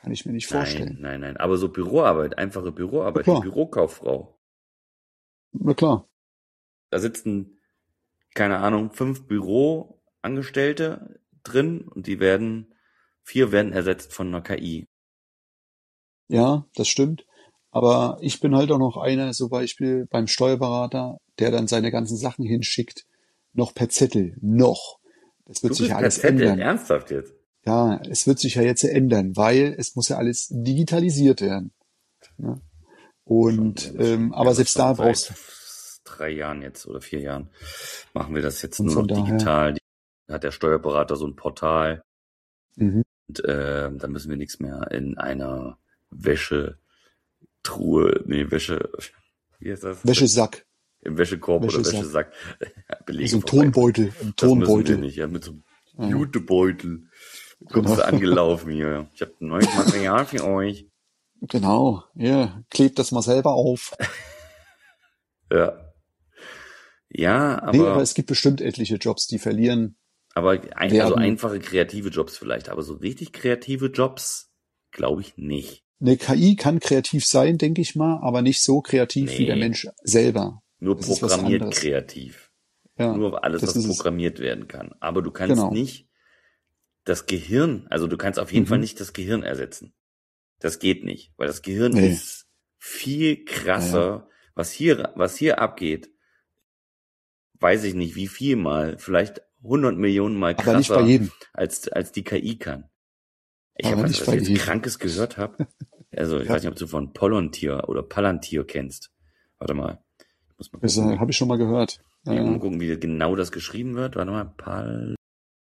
Kann ich mir nicht Nein, vorstellen. nein, nein. Aber so Büroarbeit, einfache Na Büroarbeit, die klar, Bürokauffrau. na klar. Da sitzen, keine Ahnung, fünf Büroangestellte drin und die werden, vier werden ersetzt von einer K I. Ja, das stimmt. Aber ich bin halt auch noch einer, zum Beispiel beim Steuerberater, der dann seine ganzen Sachen hinschickt, noch per Zettel, noch. Das wird Du sich ja bist per alles Zettel, ändern. ernsthaft jetzt? Ja, es wird sich ja jetzt ändern, weil es muss ja alles digitalisiert werden. Ne? Schon, Und wir haben das ähm, schon, wir aber haben das selbst da schon brauchst seit drei Jahren jetzt oder vier Jahren machen wir das jetzt und nur von noch daher, digital. Die, hat der Steuerberater so ein Portal mhm. und äh, da müssen wir nichts mehr in einer Wäschetruhe, nee, Wäsche, wie heißt das? Wäschesack, Im Wäschekorb oder Wäschesack, Wäschesack Belege so ein vorbeibringen. Tonbeutel, ein Das müssen wir Tonbeutel. nicht, ja, mit so einem Ja, Jutebeutel. genau, Kommst du angelaufen hier. Ich habe neues Material für euch. genau. Ja, klebt das mal selber auf. Ja. Ja, Nee, aber aber es gibt bestimmt etliche Jobs, die verlieren Aber ein, also werden. einfache kreative Jobs vielleicht, aber so richtig kreative Jobs glaube ich nicht. Eine K I kann kreativ sein, denke ich mal, aber nicht so kreativ wie der Nee, Mensch selber. nur Das ist was programmiert anderes. kreativ. Ja, Nur alles, das was ist es. programmiert werden kann. Aber du kannst Genau. nicht das Gehirn, also du kannst auf jeden Fall Mhm. nicht das Gehirn ersetzen. Das geht nicht, weil das Gehirn Nee, ist viel ja, ja. krasser. Was hier, was hier abgeht, weiß ich nicht, wie viel mal, vielleicht hundert Millionen Mal Aber nicht bei krasser, jedem. als, als die K I kann. Ich habe Aber was, nicht was bei ich jetzt jedem. Krankes gehört habe. Also ich Ja, weiß nicht, ob du von Palantir oder Palantir kennst. Warte mal, ich muss mal das gucken, äh, wie, habe ich schon mal gehört. Ja, ich muss mal ja. gucken, wie genau das geschrieben wird. Warte mal, Palantir,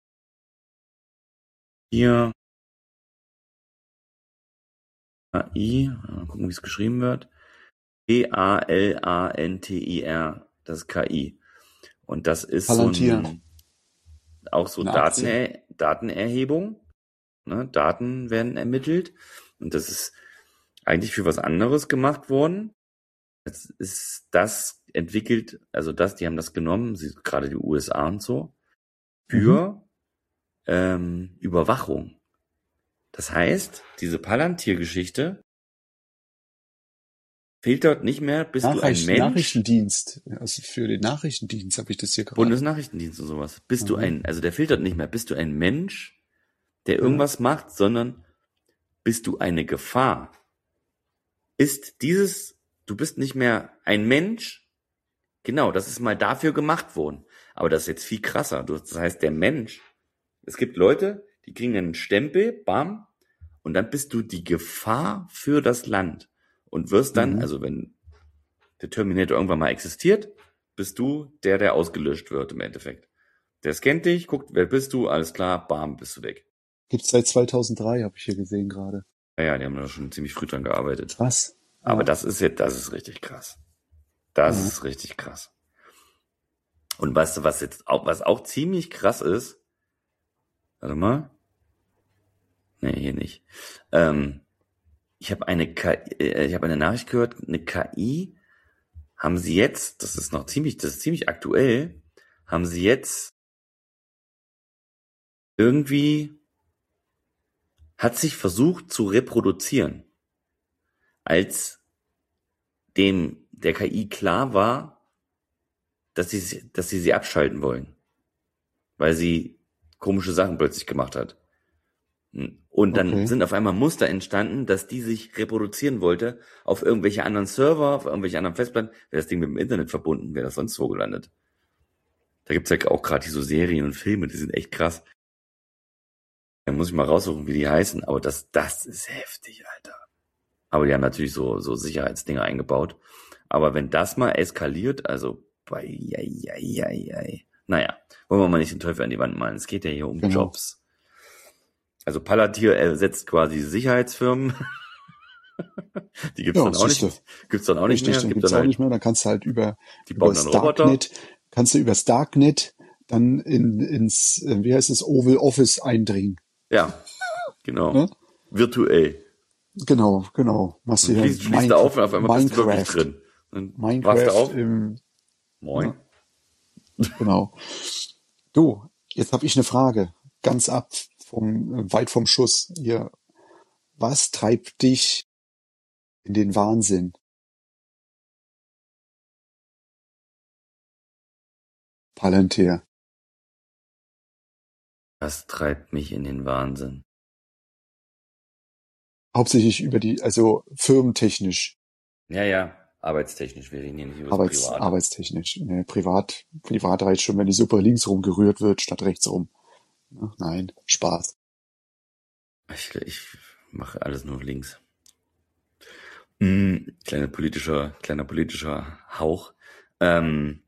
A I, mal gucken, wie es geschrieben wird. P A L A N T I R, das ist K I. Und das ist so Palantir, ein, auch so eine Aktie. Datener, Datenerhebung. Ne? Daten werden ermittelt. Und das ist eigentlich für was anderes gemacht worden. Jetzt ist das entwickelt, also das, die haben das genommen, sie, gerade die U S A und so, Mhm. für ähm, Überwachung. Das heißt, diese Palantir-Geschichte filtert nicht mehr, bist du ein Nachricht, Mensch, Nachrichtendienst. Also für den Nachrichtendienst habe ich das hier gerade. Bundesnachrichtendienst und sowas, bist du Aha. ein, also der filtert nicht mehr, bist du ein Mensch, der Ja. irgendwas macht, sondern bist du eine Gefahr. Ist dieses, du bist nicht mehr ein Mensch, genau, das ist mal dafür gemacht worden. Aber das ist jetzt viel krasser. Du- Das heißt, der Mensch, es gibt Leute, die kriegen einen Stempel, bam, und dann bist du die Gefahr für das Land. Und wirst dann, Mhm. also wenn der Terminator irgendwann mal existiert, bist du der, der ausgelöscht wird im Endeffekt. Der scannt dich, guckt, wer bist du, alles klar, bam, bist du weg. Gibt's seit zweitausenddrei, habe ich hier gesehen gerade. Naja, die haben da schon ziemlich früh dran gearbeitet. Krass. Aber Ja. das ist jetzt, das ist richtig krass. Das Ja. ist richtig krass. Und weißt du, was jetzt auch, was auch ziemlich krass ist? Warte mal. Nee, hier nicht. Ähm, ich habe eine K I, äh, ich habe eine Nachricht gehört, eine K I haben sie jetzt, das ist noch ziemlich, das ist ziemlich aktuell, haben sie jetzt irgendwie, hat sich versucht zu reproduzieren, als dem der K I klar war, dass sie, dass sie sie abschalten wollen, weil sie komische Sachen plötzlich gemacht hat. Und dann Okay. sind auf einmal Muster entstanden, dass die sich reproduzieren wollte auf irgendwelche anderen Server, auf irgendwelche anderen Festplatten. Wäre das Ding mit dem Internet verbunden, wäre das sonst wo gelandet. Da gibt's ja auch gerade so Serien und Filme, die sind echt krass. Da muss ich mal raussuchen, wie die heißen, aber das, das ist heftig, Alter. Aber die haben natürlich so, so Sicherheitsdinger eingebaut. Aber wenn das mal eskaliert, also bei, ja, ja, ja, ja. Naja, wollen wir mal nicht den Teufel an die Wand malen. Es geht ja hier um Genau. Jobs. Also Palantir ersetzt quasi Sicherheitsfirmen. Die gibt's Ja, dann auch siehste. nicht, gibt's dann auch nicht Richtig, mehr. Es dann gibt gibt's dann auch nicht halt, mehr. Dann kannst du halt über, die bauen übers dann Roboter. Darknet, kannst du übers Darknet dann in, ins, äh, wie heißt es, Oval Office eindringen. Ja, genau. Ne? Virtuell. Genau, genau. Machst du Und ja schließt, schließt du auf und auf einmal bist du wirklich Minecraft. drin. Dann wachst du Minecraft auf. im, Moin. ja, genau. Du, jetzt habe ich eine Frage. Ganz ab vom, äh, weit vom Schuss. Hier, Was treibt dich in den Wahnsinn? Palantir. Was treibt mich in den Wahnsinn? Hauptsächlich über die, also firmentechnisch, Ja, ja, arbeitstechnisch, wir reden hier nicht über das Arbeits, Private. arbeitstechnisch. Nee, privat, privat reicht schon, wenn die Suppe links rum gerührt wird, statt rechts rum. Ja, nein, Spaß. Ich, ich mache alles nur links. Mm, kleiner politischer, kleiner politischer Hauch. Ähm,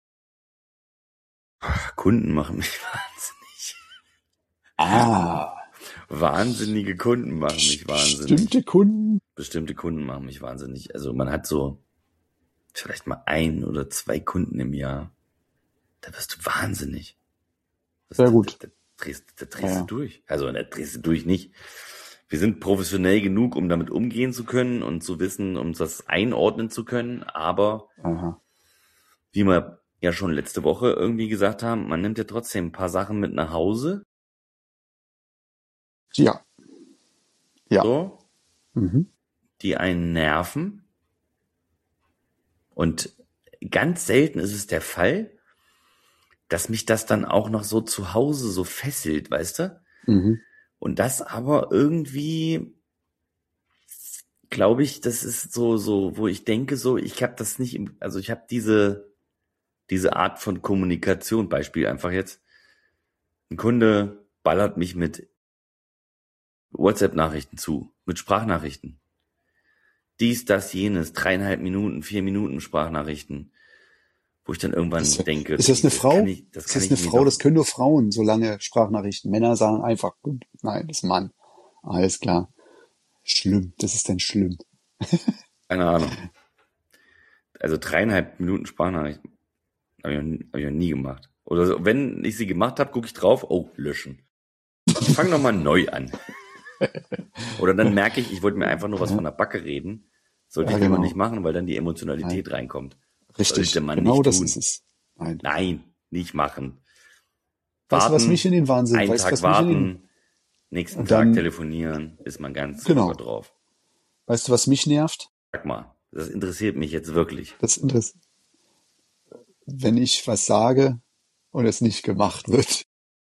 Kunden machen mich wahnsinnig. Ah. Wahnsinnige Kunden machen mich wahnsinnig. Bestimmte Kunden? Bestimmte Kunden machen mich wahnsinnig. Also man hat so vielleicht mal ein oder zwei Kunden im Jahr. Da wirst du wahnsinnig. Das, Sehr gut. Da, da, da drehst, da drehst Ja. du durch. Also da drehst du durch nicht. Wir sind professionell genug, um damit umgehen zu können und zu wissen, um das einordnen zu können. Aber Aha. wie wir ja schon letzte Woche irgendwie gesagt haben, man nimmt ja trotzdem ein paar Sachen mit nach Hause. Ja. Ja. So, Mhm. die einen nerven. Und ganz selten ist es der Fall, dass mich das dann auch noch so zu Hause so fesselt, weißt du? Mhm. Und das aber irgendwie, glaube ich, das ist so, so, wo ich denke, so, ich habe das nicht, im, also ich habe diese, diese Art von Kommunikation, Beispiel einfach jetzt, ein Kunde ballert mich mit WhatsApp-Nachrichten zu, mit Sprachnachrichten. Dies, das, jenes, dreieinhalb Minuten, vier Minuten Sprachnachrichten, wo ich dann irgendwann Ist, denke, ist das eine das Frau? kann ich, das ist kann das ich eine mir Frau? doch- Das können nur Frauen, so lange Sprachnachrichten. Männer sagen einfach, nein, das ist ein Mann. Alles klar. Schlimm. Das ist dann schlimm. Keine Ahnung. Also dreieinhalb Minuten Sprachnachrichten habe ich, noch nie- hab ich noch nie gemacht. Oder so, wenn ich sie gemacht habe, gucke ich drauf, oh, löschen. Ich fange nochmal neu an. Oder dann merke ich, ich wollte mir einfach nur was von der Backe reden. Sollte Ja, ich lieber genau. nicht machen, weil dann die Emotionalität reinkommt. Richtig. Sollte man Genau nicht das tun. ist es. Nein. Nein, nicht machen. Weißt du, was Warten, mich in den Wahnsinn, einen weißt du, Tag was mich in den, warten, nächsten Und Tag dann- telefonieren, ist man ganz Genau. locker drauf. weißt du, was mich nervt? Sag mal, das interessiert mich jetzt wirklich. Das interessiert, wenn ich was sage und es nicht gemacht wird.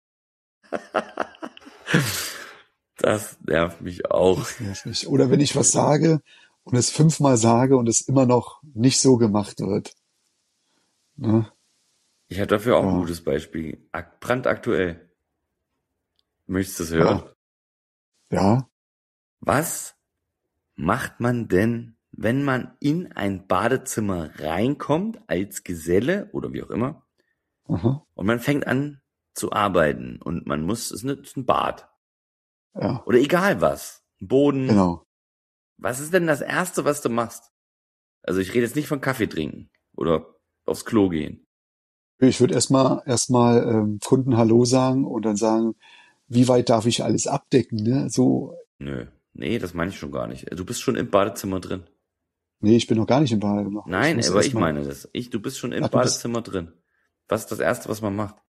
Das nervt mich auch. Das nervt mich. Oder wenn ich was sage und es fünfmal sage und es immer noch nicht so gemacht wird. Ne? Ich habe dafür auch Ja. ein gutes Beispiel. Ak- Brandaktuell. Möchtest du es hören? Ja. Ja. Was macht man denn, wenn man in ein Badezimmer reinkommt als Geselle oder wie auch immer Aha. und man fängt an zu arbeiten und man muss, es ist ein Bad Ja. oder egal was, ein Boden. Genau. Was ist denn das Erste, was du machst? Also ich rede jetzt nicht von Kaffee trinken oder aufs Klo gehen. Ich würde erstmal erstmal ähm, Kunden Hallo sagen und dann sagen, wie weit darf ich alles abdecken? Ne? So, Nö, nee, das meine ich schon gar nicht. Du bist schon im Badezimmer drin. nee, ich bin noch gar nicht im Bad noch. Nein, muss aber erst ich mal- meine das. Ich, du bist schon im Ach, du bist- Badezimmer drin. Was ist das Erste, was man macht?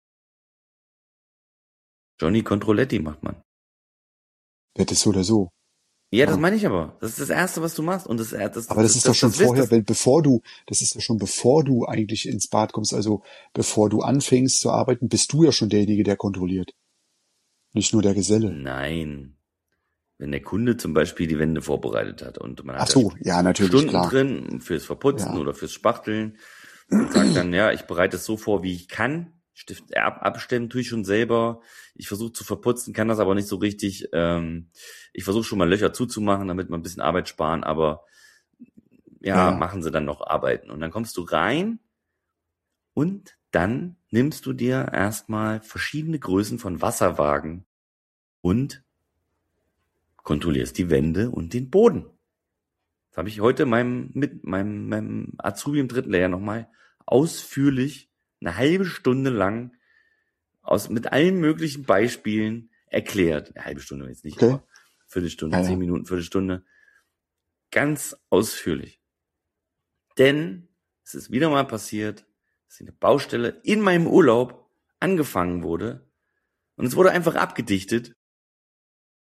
Johnny Controletti macht man. Ja, das so oder so. Ja, das Ja. meine ich aber. Das ist das Erste, was du machst. Und das, das, Aber das, ist doch schon das, das, vorher, das, wenn, bevor du, das ist doch schon bevor du eigentlich ins Bad kommst, also bevor du anfängst zu arbeiten, bist du ja schon derjenige, der kontrolliert. Nicht nur der Geselle. Nein. Wenn der Kunde zum Beispiel die Wände vorbereitet hat und man hat Ach so, da ja, natürlich, Stunden klar. drin fürs Verputzen Ja. oder fürs Spachteln und sagt dann, ja, ich bereite es so vor, wie ich kann. Stift ab, abstellen tue ich schon selber. Ich versuche zu verputzen, kann das aber nicht so richtig. Ähm, ich versuche schon mal Löcher zuzumachen, damit wir ein bisschen Arbeit sparen, aber ja, Ja. machen sie dann noch Arbeiten. Und dann kommst du rein und dann nimmst du dir erstmal verschiedene Größen von Wasserwagen und kontrollierst die Wände und den Boden. Das habe ich heute meinem, mit meinem, meinem Azubi im dritten Lehrjahr nochmal ausführlich eine halbe Stunde lang aus, mit allen möglichen Beispielen erklärt. Eine halbe Stunde jetzt nicht, Okay. aber Viertelstunde, Ja, ja. zehn Minuten, Viertelstunde. Ganz ausführlich. Denn es ist wieder mal passiert, dass eine Baustelle in meinem Urlaub angefangen wurde und es wurde einfach abgedichtet.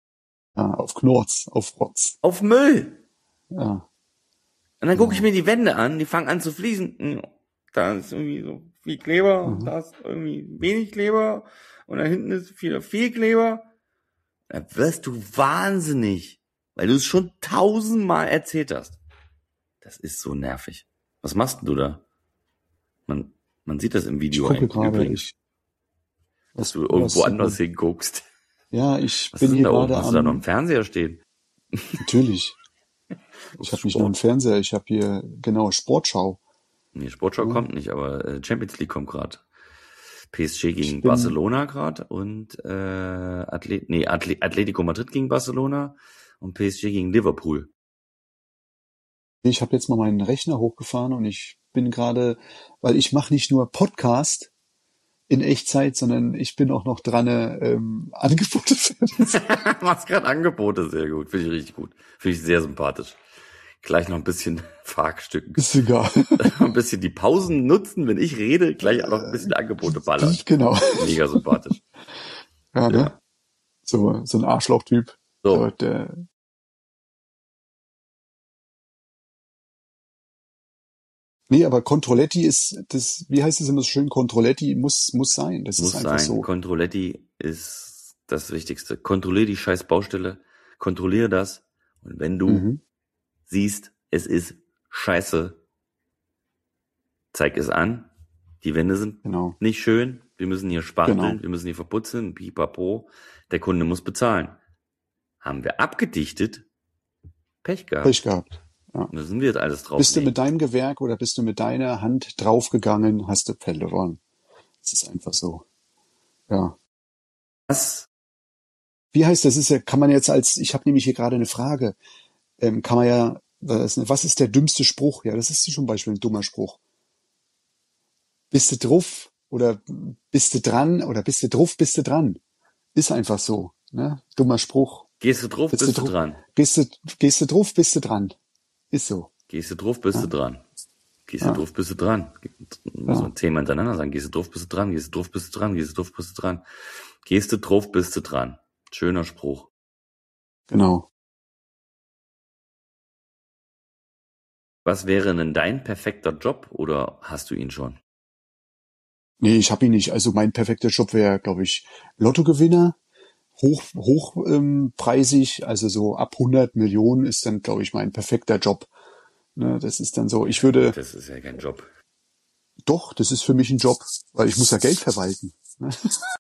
Ja, auf Knorz, auf Rotz. Auf Müll. Ja. Und dann gucke Ja. ich mir die Wände an, die fangen an zu fließen. Da ist irgendwie so viel Kleber, Mhm. da ist irgendwie wenig Kleber und da hinten ist viel, viel Kleber. Da wirst du wahnsinnig, weil du es schon tausendmal erzählt hast. Das ist so nervig. Was machst du da? Man, man sieht das im Ich Video gucke eigentlich gerade, übrigens, ich, dass was, du was irgendwo sieht anders man? hinguckst. Ja, ich Was bin ist denn hier da oben? gerade Hast du da noch einen am, Fernseher stehen? natürlich, Aus ich habe nicht nur einen Sport? Fernseher, ich habe hier, genau, Sportschau. Nee, Sportschau Ne? kommt nicht, aber äh, Champions League kommt gerade. P S G Ich gegen bin, Barcelona gerade und äh, Atlet nee, Atle Atletico Madrid gegen Barcelona und P S G gegen Liverpool. ich habe jetzt mal meinen Rechner hochgefahren und ich bin gerade, weil ich mache nicht nur Podcast in Echtzeit, sondern ich bin auch noch dran, ähm, Angebote fertig. Machst gerade Angebote, sehr gut. Finde ich richtig gut. Finde ich sehr sympathisch. Gleich noch ein bisschen Fragstücken. Ist egal. Ein bisschen die Pausen nutzen, wenn ich rede, gleich auch noch ein bisschen Angebote ballern. Genau. Mega sympathisch. Ja, ne? Ja. So, so ein Arschlochtyp. So, So, der, nee, aber Controletti ist, das, wie heißt es immer so schön? Controletti muss, muss sein. Das ist muss einfach sein. so. Controletti ist das Wichtigste. Kontrolliere die scheiß Baustelle. Kontrolliere das. Und wenn du Mhm. siehst, es ist scheiße, zeig es an. Die Wände sind Genau. nicht schön. Wir müssen hier spachteln. Genau. Wir müssen hier verputzen. Pipapo. Der Kunde muss bezahlen. Haben wir abgedichtet? Pech gehabt. Pech gehabt. Ja. Müssen wir jetzt alles Bist du drauflegen. mit deinem Gewerk oder bist du mit deiner Hand draufgegangen, hast du verloren. Das ist einfach so. Ja. Was? Wie heißt das? Ist ja, kann man jetzt als, ich habe nämlich hier gerade eine Frage, ähm, kann man ja, das ist eine, was ist der dümmste Spruch? Ja, das ist zum Beispiel ein dummer Spruch. Bist du drauf oder bist du dran oder bist du drauf, bist du dran? Ist einfach so, ne? Dummer Spruch. Gehst du drauf, Bist bist du du drauf, dran. gehst du, gehst du drauf, bist du dran. Ist so. Gehst du drauf, bist Ja. du dran. Gehst Ja. du drauf, bist du dran. Muss Ja. man zehnmal hintereinander sagen. Gehst du drauf, bist du dran. Gehst du drauf, bist du dran. Gehst du drauf, bist du dran. Gehst du drauf, bist du dran. Schöner Spruch. Genau. Was wäre denn dein perfekter Job oder hast du ihn schon? Nee, ich habe ihn nicht. Also mein perfekter Job wäre, glaube ich, Lottogewinner. Hoch, hoch ähm, preisig, also so ab hundert Millionen ist dann, glaube ich, mein perfekter Job. Ne, das ist dann so, ich würde, Das ist ja kein Job. doch, das ist für mich ein Job, weil ich muss ja Geld verwalten. Ne?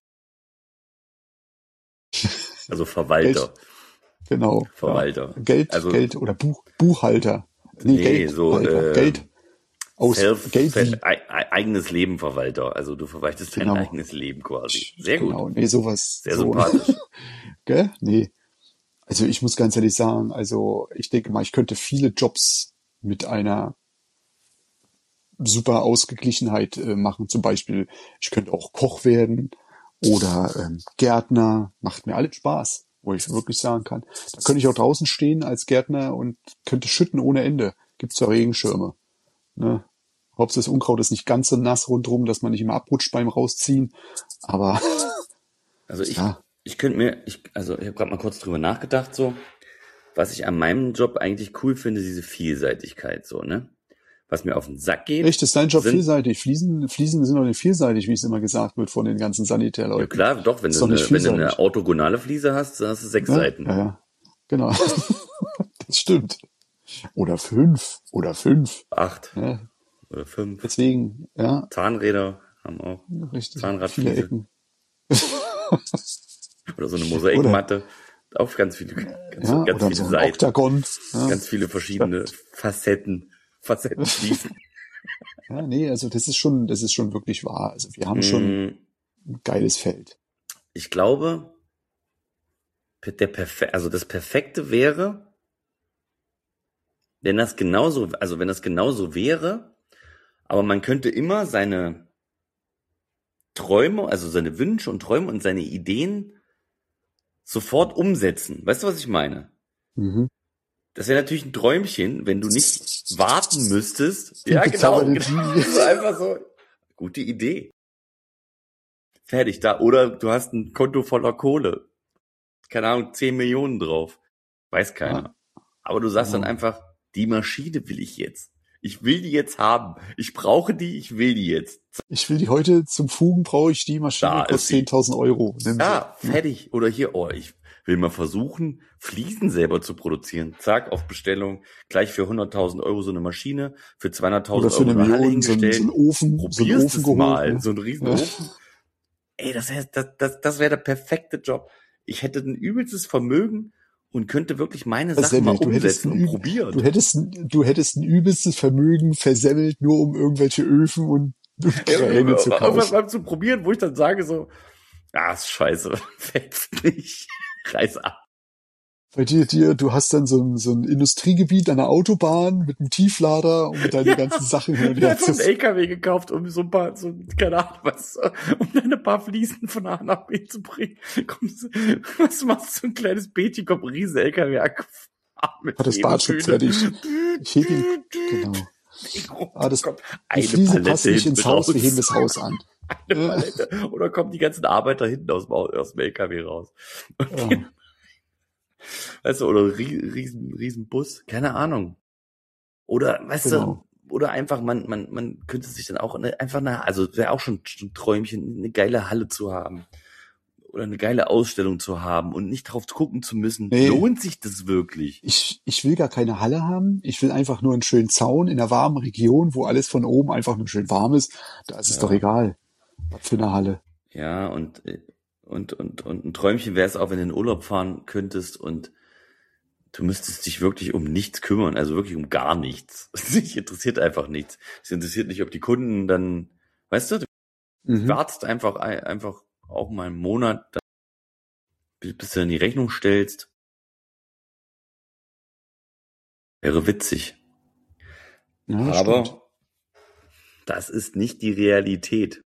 Also Verwalter. Geld, genau. Verwalter. Ja. Geld, Also- Geld oder Buch, Buchhalter. Nee, Nee, Geld, so, Halter. äh, Geld aus Self, Geld wie, e e eigenes Leben Verwalter. Also du verwaltest Genau. dein eigenes Leben quasi. Sehr gut. Genau, nee, sowas. Sehr so. sympathisch. Gell? Nee. Also ich muss ganz ehrlich sagen, also ich denke mal, ich könnte viele Jobs mit einer super Ausgeglichenheit äh, machen. Zum Beispiel, ich könnte auch Koch werden oder ähm, Gärtner. Macht mir alles Spaß, wo ich wirklich sagen kann. Da könnte ich auch draußen stehen als Gärtner und könnte schütten ohne Ende. Gibt's ja Regenschirme. Ne? Hauptsache das Unkraut ist nicht ganz so nass rundrum, dass man nicht immer abrutscht beim Rausziehen. Aber Also ich, ja, ich könnte mir, ich, also ich habe gerade mal kurz drüber nachgedacht, so, was ich an meinem Job eigentlich cool finde, diese Vielseitigkeit, so, ne? Was mir auf den Sack geht. echt, ist dein Job sind, vielseitig. Fliesen, Fliesen sind doch nicht vielseitig, wie es immer gesagt wird von den ganzen Sanitärleuten. Ja klar, doch, wenn Ist du, doch eine, nicht wenn du eine vielseitig. orthogonale Fliese hast, dann hast du sechs Ja, Seiten. ja, ja. Genau. Das stimmt. Oder fünf. Oder fünf. Acht Ja, oder fünf. deswegen, ja, Zahnräder haben auch. richtig. Zahnradfliese. Viele Ecken. Oder so eine Mosaikmatte. Auch ganz viele, ganz, Ja, ganz oder viele so ein Seiten. Oktagon. Ja. Ganz viele verschiedene Facetten. Facettenfliesen. Ja, nee, also das ist schon, das ist schon wirklich wahr. Also wir haben schon Mm, ein geiles Feld. Ich glaube, der Perfe also das Perfekte wäre, wenn das genauso, also wenn das genauso wäre, aber man könnte immer seine Träume, also seine Wünsche und Träume und seine Ideen sofort umsetzen. Weißt du, was ich meine? Mhm. Das wäre natürlich ein Träumchen, wenn du nicht warten müsstest. Ja, genau. bezaubernde genau. Genie. Das ist einfach so. Gute Idee. Fertig da. Oder du hast ein Konto voller Kohle. keine Ahnung, zehn Millionen drauf. Weiß keiner. Ja, Aber du sagst dann genau. einfach, die Maschine will ich jetzt. Ich will die jetzt haben. Ich brauche die, ich will die jetzt. Ich will die heute zum Fugen, brauche ich die Maschine, Da ist kostet sie. zehntausend Euro. Nimm sie. Ja, fertig. Oder hier, oh, ich will mal versuchen, Fliesen selber zu produzieren. Zack, auf Bestellung, gleich für hunderttausend Euro so eine Maschine, für Oder zweihunderttausend für Euro eine eine Halle Million so ein, so hingestellt. ein Ofen, so ein Probierst Ofen es geholt. mal, Ne? so ein riesen Ja. Ofen. Ey, das heißt, das, das, das wäre der perfekte Job. Ich hätte ein übelstes Vermögen und könnte wirklich meine Sachen mal Versemmelt. Du hättest, umsetzen ein, und üb- probieren. du, hättest ein, du hättest ein übelstes Vermögen versemmelt, nur um irgendwelche Öfen und Kräne zu Irgendwas kaufen. mal zu probieren, wo ich dann sage so, ah, ist scheiße, fetzt nicht, reiß ab. Bei dir, dir, du hast dann so ein, so ein Industriegebiet an der Autobahn mit einem Tieflader, um deine Ja. ganzen Sachen hin und Ich her habe zu einen L K W gekauft, um so ein paar, so, keine Ahnung was, um dann ein paar Fliesen von A nach B zu bringen. Kommst, du- was machst du, so ein kleines Bädchen, kommt ein riesen L K W angefahren mit Hat das Bad schon Hebebühne. fertig. Ich heb ihn, genau. Ah, das, Kommt die eine Fliese Palette passt nicht hinten ins Haus, wir raus. heben das Haus an. Eine Palette. Oder kommen die ganzen Arbeiter hinten aus dem, Au- aus dem L K W raus. Und Ja. die, weißt du, oder rie- riesen, riesen Bus, keine Ahnung. Oder, weißt Genau. du, oder einfach, man, man, man könnte sich dann auch eine, einfach eine, also wäre auch schon ein Träumchen, eine geile Halle zu haben. Oder eine geile Ausstellung zu haben und nicht drauf gucken zu müssen, Nee. lohnt sich das wirklich? Ich, ich will gar keine Halle haben. Ich will einfach nur einen schönen Zaun in einer warmen Region, wo alles von oben einfach nur schön warm ist. Da ist es Ja. doch egal. Was für eine Halle. Ja, und, äh, und, und, und ein Träumchen wäre es auch, wenn du in den Urlaub fahren könntest und du müsstest dich wirklich um nichts kümmern, also wirklich um gar nichts. Dich interessiert einfach nichts. Es interessiert nicht, ob die Kunden dann, weißt du, du Mhm. wartest einfach, ein- einfach auch mal einen Monat, dann, bis bis du dann die Rechnung stellst. Wäre witzig. Ja, das stimmt. Aber das ist nicht die Realität.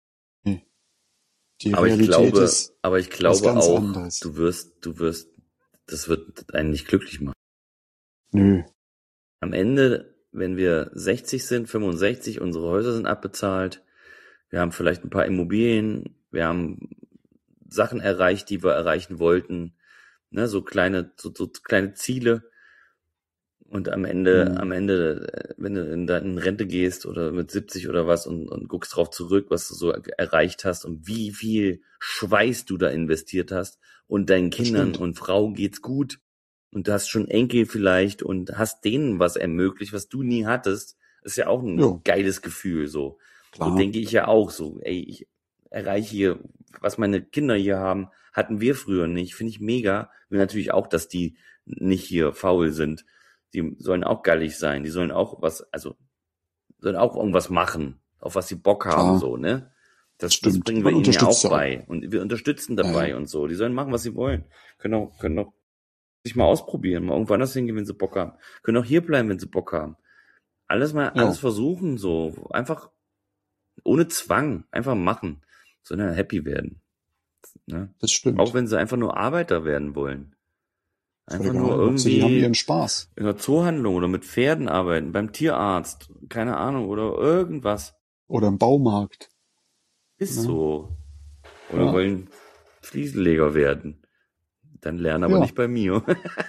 Die Aber ich Realität glaube, ist aber ich was glaube ganz auch, anderes. du wirst, du wirst, das wird einen nicht glücklich machen. Nö. Am Ende, wenn wir sechzig sind, fünfundsechzig, unsere Häuser sind abbezahlt, wir haben vielleicht ein paar Immobilien, wir haben Sachen erreicht, die wir erreichen wollten, ne, so kleine, so, so kleine Ziele. Und am Ende, Mhm. am Ende, äh, wenn du in deine Rente gehst oder mit siebzig oder was und, und guckst drauf zurück, was du so erreicht hast und wie viel Schweiß du da investiert hast und deinen Das Kindern stimmt. und Frau geht's gut und du hast schon Enkel vielleicht und hast denen was ermöglicht, was du nie hattest, ist ja auch ein Jo, geiles Gefühl, so. So klar. denke ich ja auch so, ey, ich erreiche hier, was meine Kinder hier haben, hatten wir früher nicht, finde ich mega. Will natürlich auch, dass die nicht hier faul sind. Die sollen auch gallig sein, die sollen auch was, also, sollen auch irgendwas machen, auf was sie Bock haben, Klar. so, ne? Das, das Stimmt. bringen wir Man ihnen ja unterstützt auch ja auch. bei. Und wir unterstützen Ja, dabei ja. und so. Die sollen machen, was sie wollen. Können auch, können auch sich mal ausprobieren, mal irgendwo anders hingehen, wenn sie Bock haben. Können auch hier bleiben, wenn sie Bock haben. Alles mal, alles Ja, versuchen, so. Einfach ohne Zwang. Einfach machen. Sondern happy werden. Ne? das Auch stimmt. wenn sie einfach nur Arbeiter werden wollen. Ist doch Einfach nur egal. Hauptsache, die haben irgendwie ihren Spaß. in der Zoohandlung oder mit Pferden arbeiten, beim Tierarzt, keine Ahnung, oder irgendwas. Oder im Baumarkt. Ist Ne? so. Oder Ja. wollen Fliesenleger werden. Dann lernen aber Ja. nicht bei mir.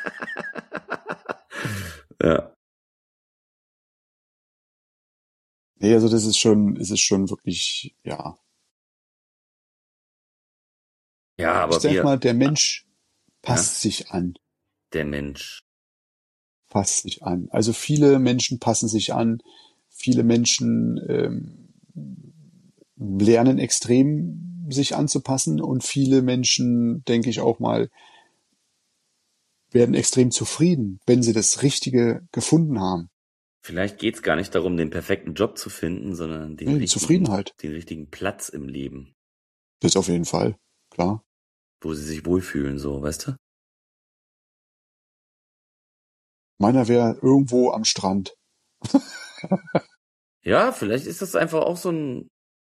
Ja. Nee, also das ist schon, es ist schon wirklich, ja. Ja, Ich aber sag wir, mal, der Mensch ja, passt sich an. der Mensch. Passt sich an. Also viele Menschen passen sich an. Viele Menschen ähm, lernen extrem, sich anzupassen. Und viele Menschen, denke ich auch mal, werden extrem zufrieden, wenn sie das Richtige gefunden haben. Vielleicht geht's gar nicht darum, den perfekten Job zu finden, sondern den Nee, die richtigen, Zufriedenheit. den richtigen Platz im Leben, Das auf jeden Fall. Klar. wo sie sich wohlfühlen, so, weißt du? Meiner wäre irgendwo am Strand. Ja, vielleicht ist das einfach auch so ein,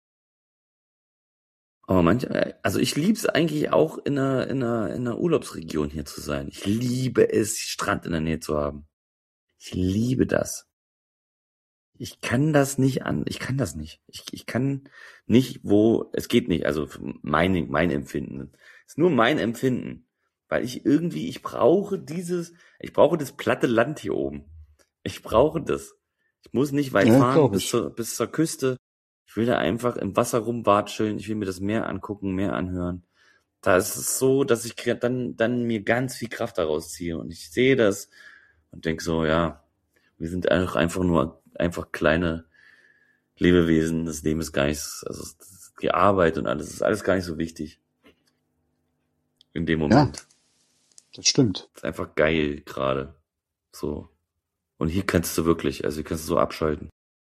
aber manche, also ich lieb's eigentlich auch in einer, in einer, in einer Urlaubsregion hier zu sein. Ich liebe es, Strand in der Nähe zu haben. Ich liebe das. Ich kann das nicht an, ich kann das nicht. Ich, ich kann nicht, wo, es geht nicht, also mein, mein Empfinden. Es ist nur mein Empfinden. Weil ich irgendwie, ich brauche dieses, ich brauche das platte Land hier oben. Ich brauche das. Ich muss nicht weit Ja, fahren glaube bis ich. zur, bis zur Küste. Ich will da einfach im Wasser rumwatscheln. Ich will mir das Meer angucken, Meer anhören. Da ist es so, dass ich kre- dann, dann mir ganz viel Kraft daraus ziehe. Und ich sehe das und denke so, ja, wir sind einfach, einfach nur, einfach kleine Lebewesen. Das Leben ist gar nicht, also die Arbeit und alles, ist alles gar nicht so wichtig. In dem Ja, Moment. das stimmt. Ist einfach geil gerade. So. Und hier kannst du wirklich, also hier kannst du so abschalten.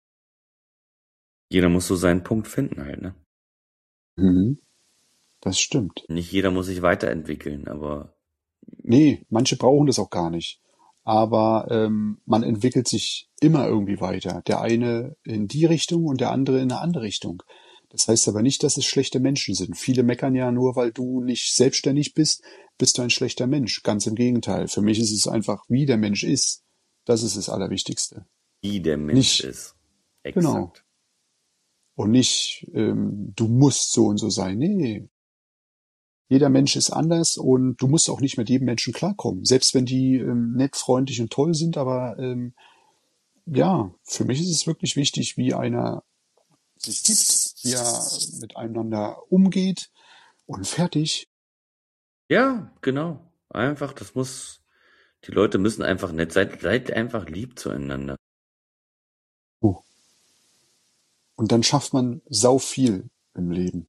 Jeder muss so seinen Punkt finden halt, ne? Mhm. Das stimmt. Nicht jeder muss sich weiterentwickeln, aber Nee, manche brauchen das auch gar nicht. Aber ähm, man entwickelt sich immer irgendwie weiter. Der eine in die Richtung und der andere in eine andere Richtung. Das heißt aber nicht, dass es schlechte Menschen sind. Viele meckern ja nur, weil du nicht selbstständig bist, bist du ein schlechter Mensch. Ganz im Gegenteil. Für mich ist es einfach, wie der Mensch ist. Das ist das Allerwichtigste. wie der Mensch Nicht, ist. genau. Exakt. Und nicht, ähm, du musst so und so sein. Nee, jeder Mensch ist anders und du musst auch nicht mit jedem Menschen klarkommen. Selbst wenn die ähm, nett, freundlich und toll sind, aber ähm, ja, für mich ist es wirklich wichtig, wie einer sich gibt, wie er miteinander umgeht und fertig. Ja, genau. Einfach, das muss, die Leute müssen einfach nett sein. Seid einfach lieb zueinander. Oh. Und dann schafft man sau viel im Leben.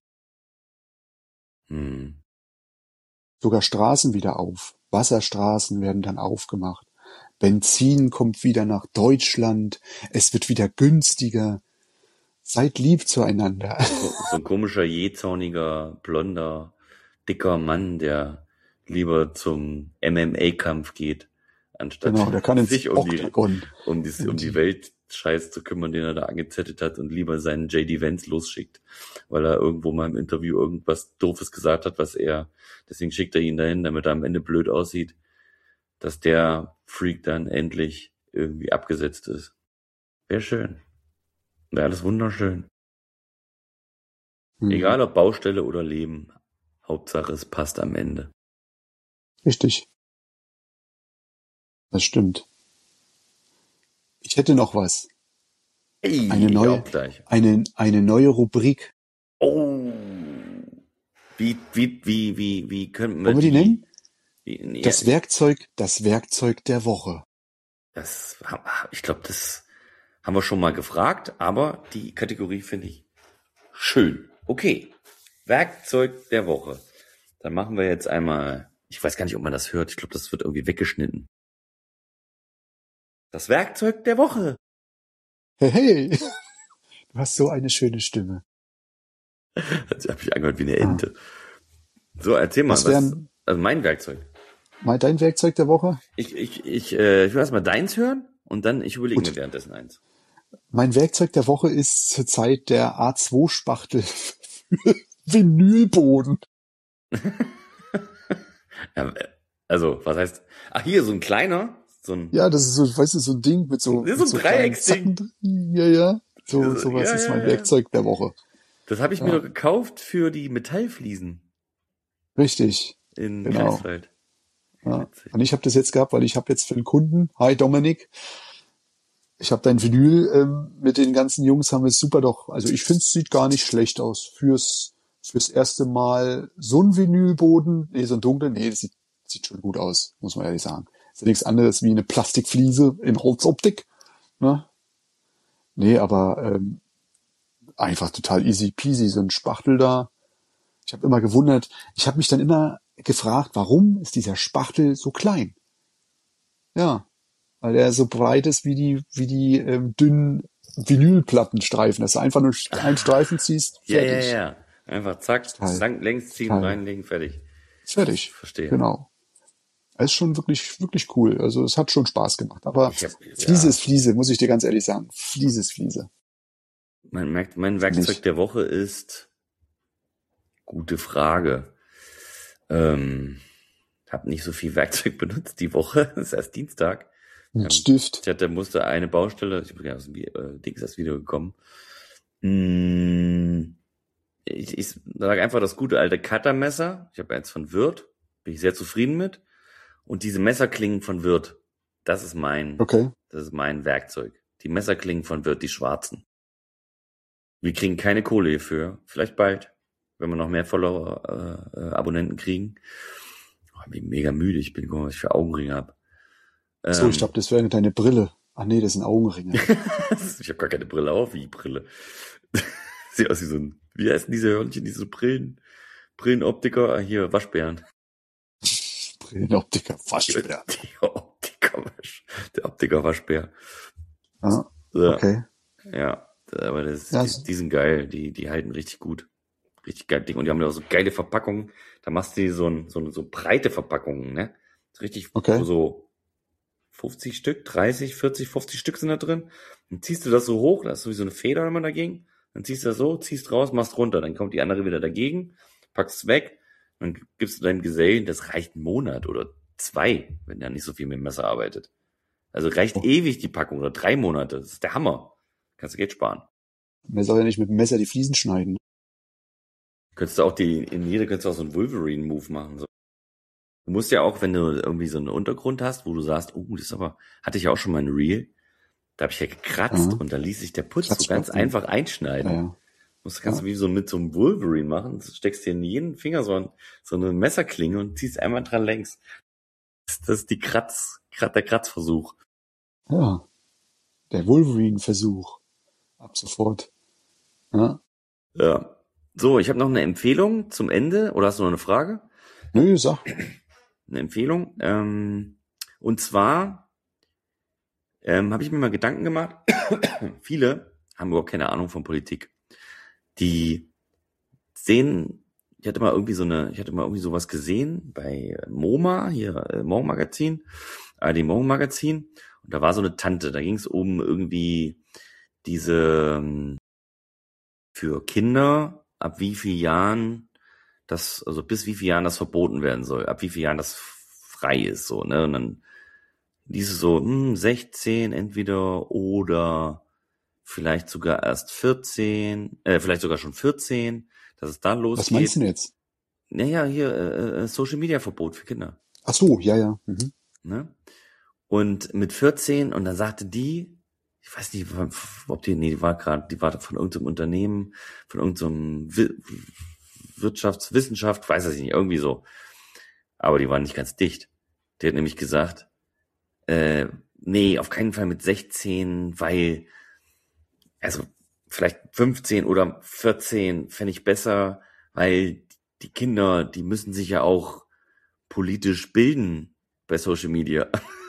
Hm. Sogar Straßen wieder auf. Wasserstraßen werden dann aufgemacht. Benzin kommt wieder nach Deutschland. Es wird wieder günstiger. Seid lieb zueinander. So, so ein komischer, jähzorniger, blonder, dicker Mann, der lieber zum M M A-Kampf geht, anstatt Genau, der kann ins sich um die, Oktagon. um die, um die Weltscheiß zu kümmern, den er da angezettelt hat und lieber seinen J D Vance losschickt, weil er irgendwo mal im Interview irgendwas Doofes gesagt hat, was er, deswegen schickt er ihn dahin, damit er am Ende blöd aussieht, dass der Freak dann endlich irgendwie abgesetzt ist. Wäre schön. Wäre alles wunderschön. Hm. Egal ob Baustelle oder Leben. Hauptsache es passt am Ende. Richtig. Das stimmt. Ich hätte noch was. Ey, Eine ich neue, auch gleich. eine, eine neue Rubrik. Oh. Wie, wie, wie, wie, wie könnten wir Wollen wir die die nennen? Wie, nee, Das Werkzeug, das Werkzeug der Woche. das, ich glaube, das haben wir schon mal gefragt, aber die Kategorie finde ich schön. Okay. Werkzeug der Woche. Dann machen wir jetzt einmal, ich weiß gar nicht, ob man das hört. Ich glaube, das wird irgendwie weggeschnitten. Das Werkzeug der Woche. Hey, hey. Du hast so eine schöne Stimme. Das habe ich angehört wie eine Ente. Ah. So, erzähl mal, was, was, wären, also mein Werkzeug. mal dein Werkzeug der Woche? Ich, ich, ich, äh, ich will erst mal deins hören und dann, ich überlege mir währenddessen eins. Mein Werkzeug der Woche ist zurzeit der A zwei Spachtel für Vinylboden. Ja, also, was heißt, ach hier, so ein kleiner, so ein, Ja, das ist so, weißt du, so ein Ding mit so, Das ist mit so so ein kleinen Dreiecksding. Zacken drin. Ja, ja. So, Das- sowas ja, ist ja, mein ja. Werkzeug der Woche. das habe ich mir Ja. doch gekauft für die Metallfliesen Richtig. in Genau. Greifswald. Ja. Witzig. Und ich habe das jetzt gehabt, weil ich habe jetzt für einen Kunden, hi Dominik, ich habe dein Vinyl ähm, mit den ganzen Jungs, haben wir es super doch, also ich finde es sieht gar nicht schlecht aus. Fürs fürs erste Mal so ein Vinylboden, nee, so ein dunkler, nee, das sieht, sieht schon gut aus, muss man ehrlich sagen. Ist ja nichts anderes wie eine Plastikfliese in Holzoptik. Ne? Nee, aber ähm, einfach total easy peasy, so ein Spachtel da. Ich habe immer gewundert, ich habe mich dann immer gefragt, warum ist dieser Spachtel so klein? Ja, weil er so breit ist wie die wie die ähm, dünnen Vinylplattenstreifen, dass du einfach nur einen Streifen ziehst, Ja, fertig. ja, ja. Einfach zack, Total. lang, längs ziehen, Total. reinlegen, fertig. Fertig. Verstehe. Genau. Es ist schon wirklich, wirklich cool. Also es hat schon Spaß gemacht. Aber Ich hab, Fliese ja, ist Fliese, muss ich dir ganz ehrlich sagen. Fliese ist Fliese. mein, merkt- mein Werkzeug Nicht. der Woche ist, gute Frage. Ähm, hab nicht so viel Werkzeug benutzt die Woche. Es ist erst Dienstag. Ein Ähm, Stift. Ich hatte, musste eine Baustelle, ich bin ja aus dem Vi- äh, Dings das Video gekommen. Mm, Ich, ich sage einfach das gute alte Cuttermesser. Ich habe eins von Wirth. Bin ich sehr zufrieden mit. Und diese Messerklingen von Wirth, das ist mein, Okay. das ist mein Werkzeug. Die Messerklingen von Wirth, die schwarzen. Wir kriegen keine Kohle hierfür. Vielleicht bald, wenn wir noch mehr Follower, äh, Abonnenten kriegen. Oh, ich bin mega müde. Ich bin, guck mal, was ich für Augenringe habe. Ähm, So, ich glaube, das wäre deine Brille. Ach nee, das sind Augenringe. Ich habe gar keine Brille auf, wie Brille. Sieht aus wie so ein, wie heißen diese Hörnchen, diese Brillen, Brillenoptiker, ah, hier, Waschbären. Brillenoptiker, Waschbär. Der Optiker, der Optiker Waschbär. Ah, So, okay. ja, aber das, Ja, die, so- die sind geil, die, die halten richtig gut. Richtig geil Ding. Und die haben ja auch so geile Verpackungen. Da machst du die so, ein, so, so breite Verpackungen, ne? So richtig, Okay. so fünfzig Stück, dreißig, vierzig, fünfzig Stück sind da drin. Dann ziehst du das so hoch, da ist so wie so eine Feder immer dagegen. Dann ziehst du das so, ziehst raus, machst runter. Dann kommt die andere wieder dagegen, packst es weg. Dann gibst du deinem Gesellen, das reicht einen Monat oder zwei, wenn der nicht so viel mit dem Messer arbeitet. Also reicht Oh. ewig die Packung oder drei Monate. Das ist der Hammer. Kannst du Geld sparen. Man soll ja nicht mit dem Messer die Fliesen schneiden. Könntest du auch die, in jeder könntest du auch so einen Wolverine-Move machen. So. Du musst ja auch, wenn du irgendwie so einen Untergrund hast, wo du sagst, oh, das ist aber, hatte ich ja auch schon mal ein Reel, da habe ich ja gekratzt Ja. und da ließ sich der Putz so Kratzspatzen. ganz einfach einschneiden. Ja, ja. Das kannst du Ja. wie so mit so einem Wolverine machen. Du steckst dir in jeden Finger so, ein, so eine Messerklinge und ziehst einmal dran längs. Das, das ist die Kratz, Kratz, der Kratzversuch. Ja. Der Wolverine-Versuch. Ab sofort. Ja. Ja. So, ich habe noch eine Empfehlung zum Ende. Oder hast du noch eine Frage? Nö, sag. Eine Empfehlung. Ähm, und zwar ähm, habe ich mir mal Gedanken gemacht. Viele haben überhaupt keine Ahnung von Politik. Die sehen, ich hatte mal irgendwie so eine, ich hatte mal irgendwie sowas gesehen bei MoMA, hier äh, Morgenmagazin, A R D Morgenmagazin. Und da war so eine Tante, da ging es um irgendwie diese ähm, für Kinder, ab wie vielen Jahren das, also bis wie vielen Jahren das verboten werden soll, ab wie vielen Jahren das frei ist, so, ne? Und dann diese so, hm, sechzehn entweder oder vielleicht sogar erst vierzehn, äh, vielleicht sogar schon vierzehn, dass es da losgeht. Was meinst du denn jetzt? Naja, hier, äh, Social Media Verbot für Kinder, Ach so, ja, ja. Mhm. ne? Und mit vierzehn, und dann sagte die, ich weiß nicht, ob die, nee, die war gerade, die war von irgendeinem Unternehmen, von irgendeinem Vi- Wirtschaftswissenschaft, weiß ich nicht, irgendwie so. Aber die war nicht ganz dicht. Die hat nämlich gesagt, äh, nee, auf keinen Fall mit sechzehn, weil, also vielleicht fünfzehn oder vierzehn fände ich besser, weil die Kinder, die müssen sich ja auch politisch bilden bei Social Media.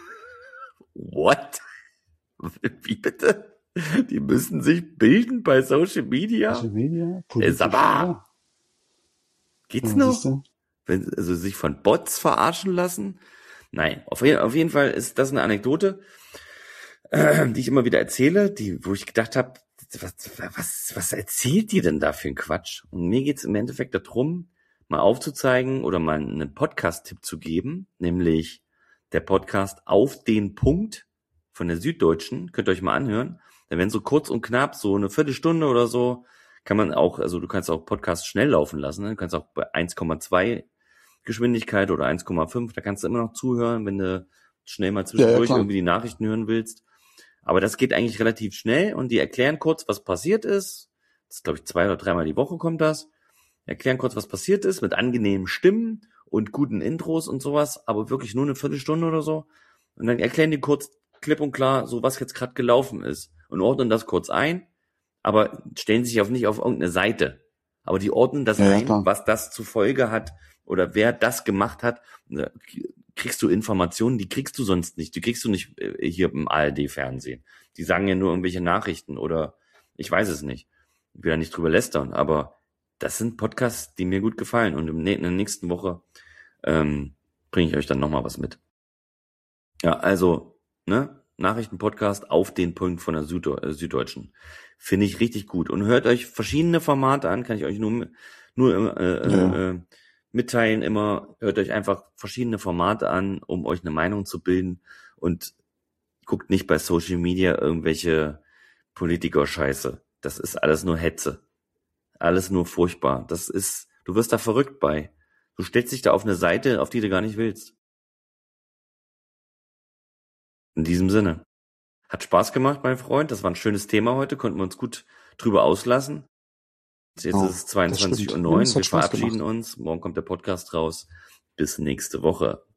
What? Wie bitte? Die müssen sich bilden bei Social Media? Social Media? Äh, Politisch, sag mal, ja. geht's Ja, noch? siehste? Wenn, also sich von Bots verarschen lassen? Nein, auf, je- auf jeden Fall ist das eine Anekdote, äh, die ich immer wieder erzähle, die, wo ich gedacht habe, was, was, was erzählt die denn da für ein Quatsch? Und mir geht's im Endeffekt darum, mal aufzuzeigen oder mal einen Podcast-Tipp zu geben, nämlich der Podcast Auf den Punkt von der Süddeutschen. Könnt ihr euch mal anhören. Da werden so kurz und knapp, so eine Viertelstunde oder so, kann man auch, also du kannst auch Podcasts schnell laufen lassen, ne? Du kannst auch bei eins Komma zwei Geschwindigkeit oder eins Komma fünf, da kannst du immer noch zuhören, wenn du schnell mal zwischendurch klar. irgendwie die Nachrichten hören willst. Aber das geht eigentlich relativ schnell und die erklären kurz, was passiert ist. Das ist, glaube ich, zwei oder dreimal die Woche kommt das. Erklären kurz, was passiert ist, mit angenehmen Stimmen und guten Intros und sowas, aber wirklich nur eine Viertelstunde oder so. Und dann erklären die kurz klipp und klar, so was jetzt gerade gelaufen ist und ordnen das kurz ein, aber stellen sich auf nicht auf irgendeine Seite. Aber die ordnen das Ja, ja, ein, klar. was das zur Folge hat oder wer das gemacht hat. Und da kriegst du Informationen, die kriegst du sonst nicht. Die kriegst du nicht äh, hier im A R D-Fernsehen. Die sagen ja nur irgendwelche Nachrichten oder ich weiß es nicht. Ich will da nicht drüber lästern, aber das sind Podcasts, die mir gut gefallen. Und im, nä- in der nächsten Woche ähm, bringe ich euch dann nochmal was mit. Ja, also, ne, Nachrichtenpodcast Auf den Punkt von der Süddeu äh, Süddeutschen. Finde ich richtig gut. Und hört euch verschiedene Formate an, kann ich euch nur, nur äh, Ja. äh, mitteilen immer. Hört euch einfach verschiedene Formate an, um euch eine Meinung zu bilden. Und guckt nicht bei Social Media irgendwelche Politiker-Scheiße. Das ist alles nur Hetze. Alles nur furchtbar. Das ist, du wirst da verrückt bei. Du stellst dich da auf eine Seite, auf die du gar nicht willst. In diesem Sinne. Hat Spaß gemacht, mein Freund. Das war ein schönes Thema heute. Konnten wir uns gut drüber auslassen. Jetzt Oh, ist es zweiundzwanzig Uhr Ja, neun. es Wir hat Spaß verabschieden gemacht. uns. Morgen kommt der Podcast raus. Bis nächste Woche.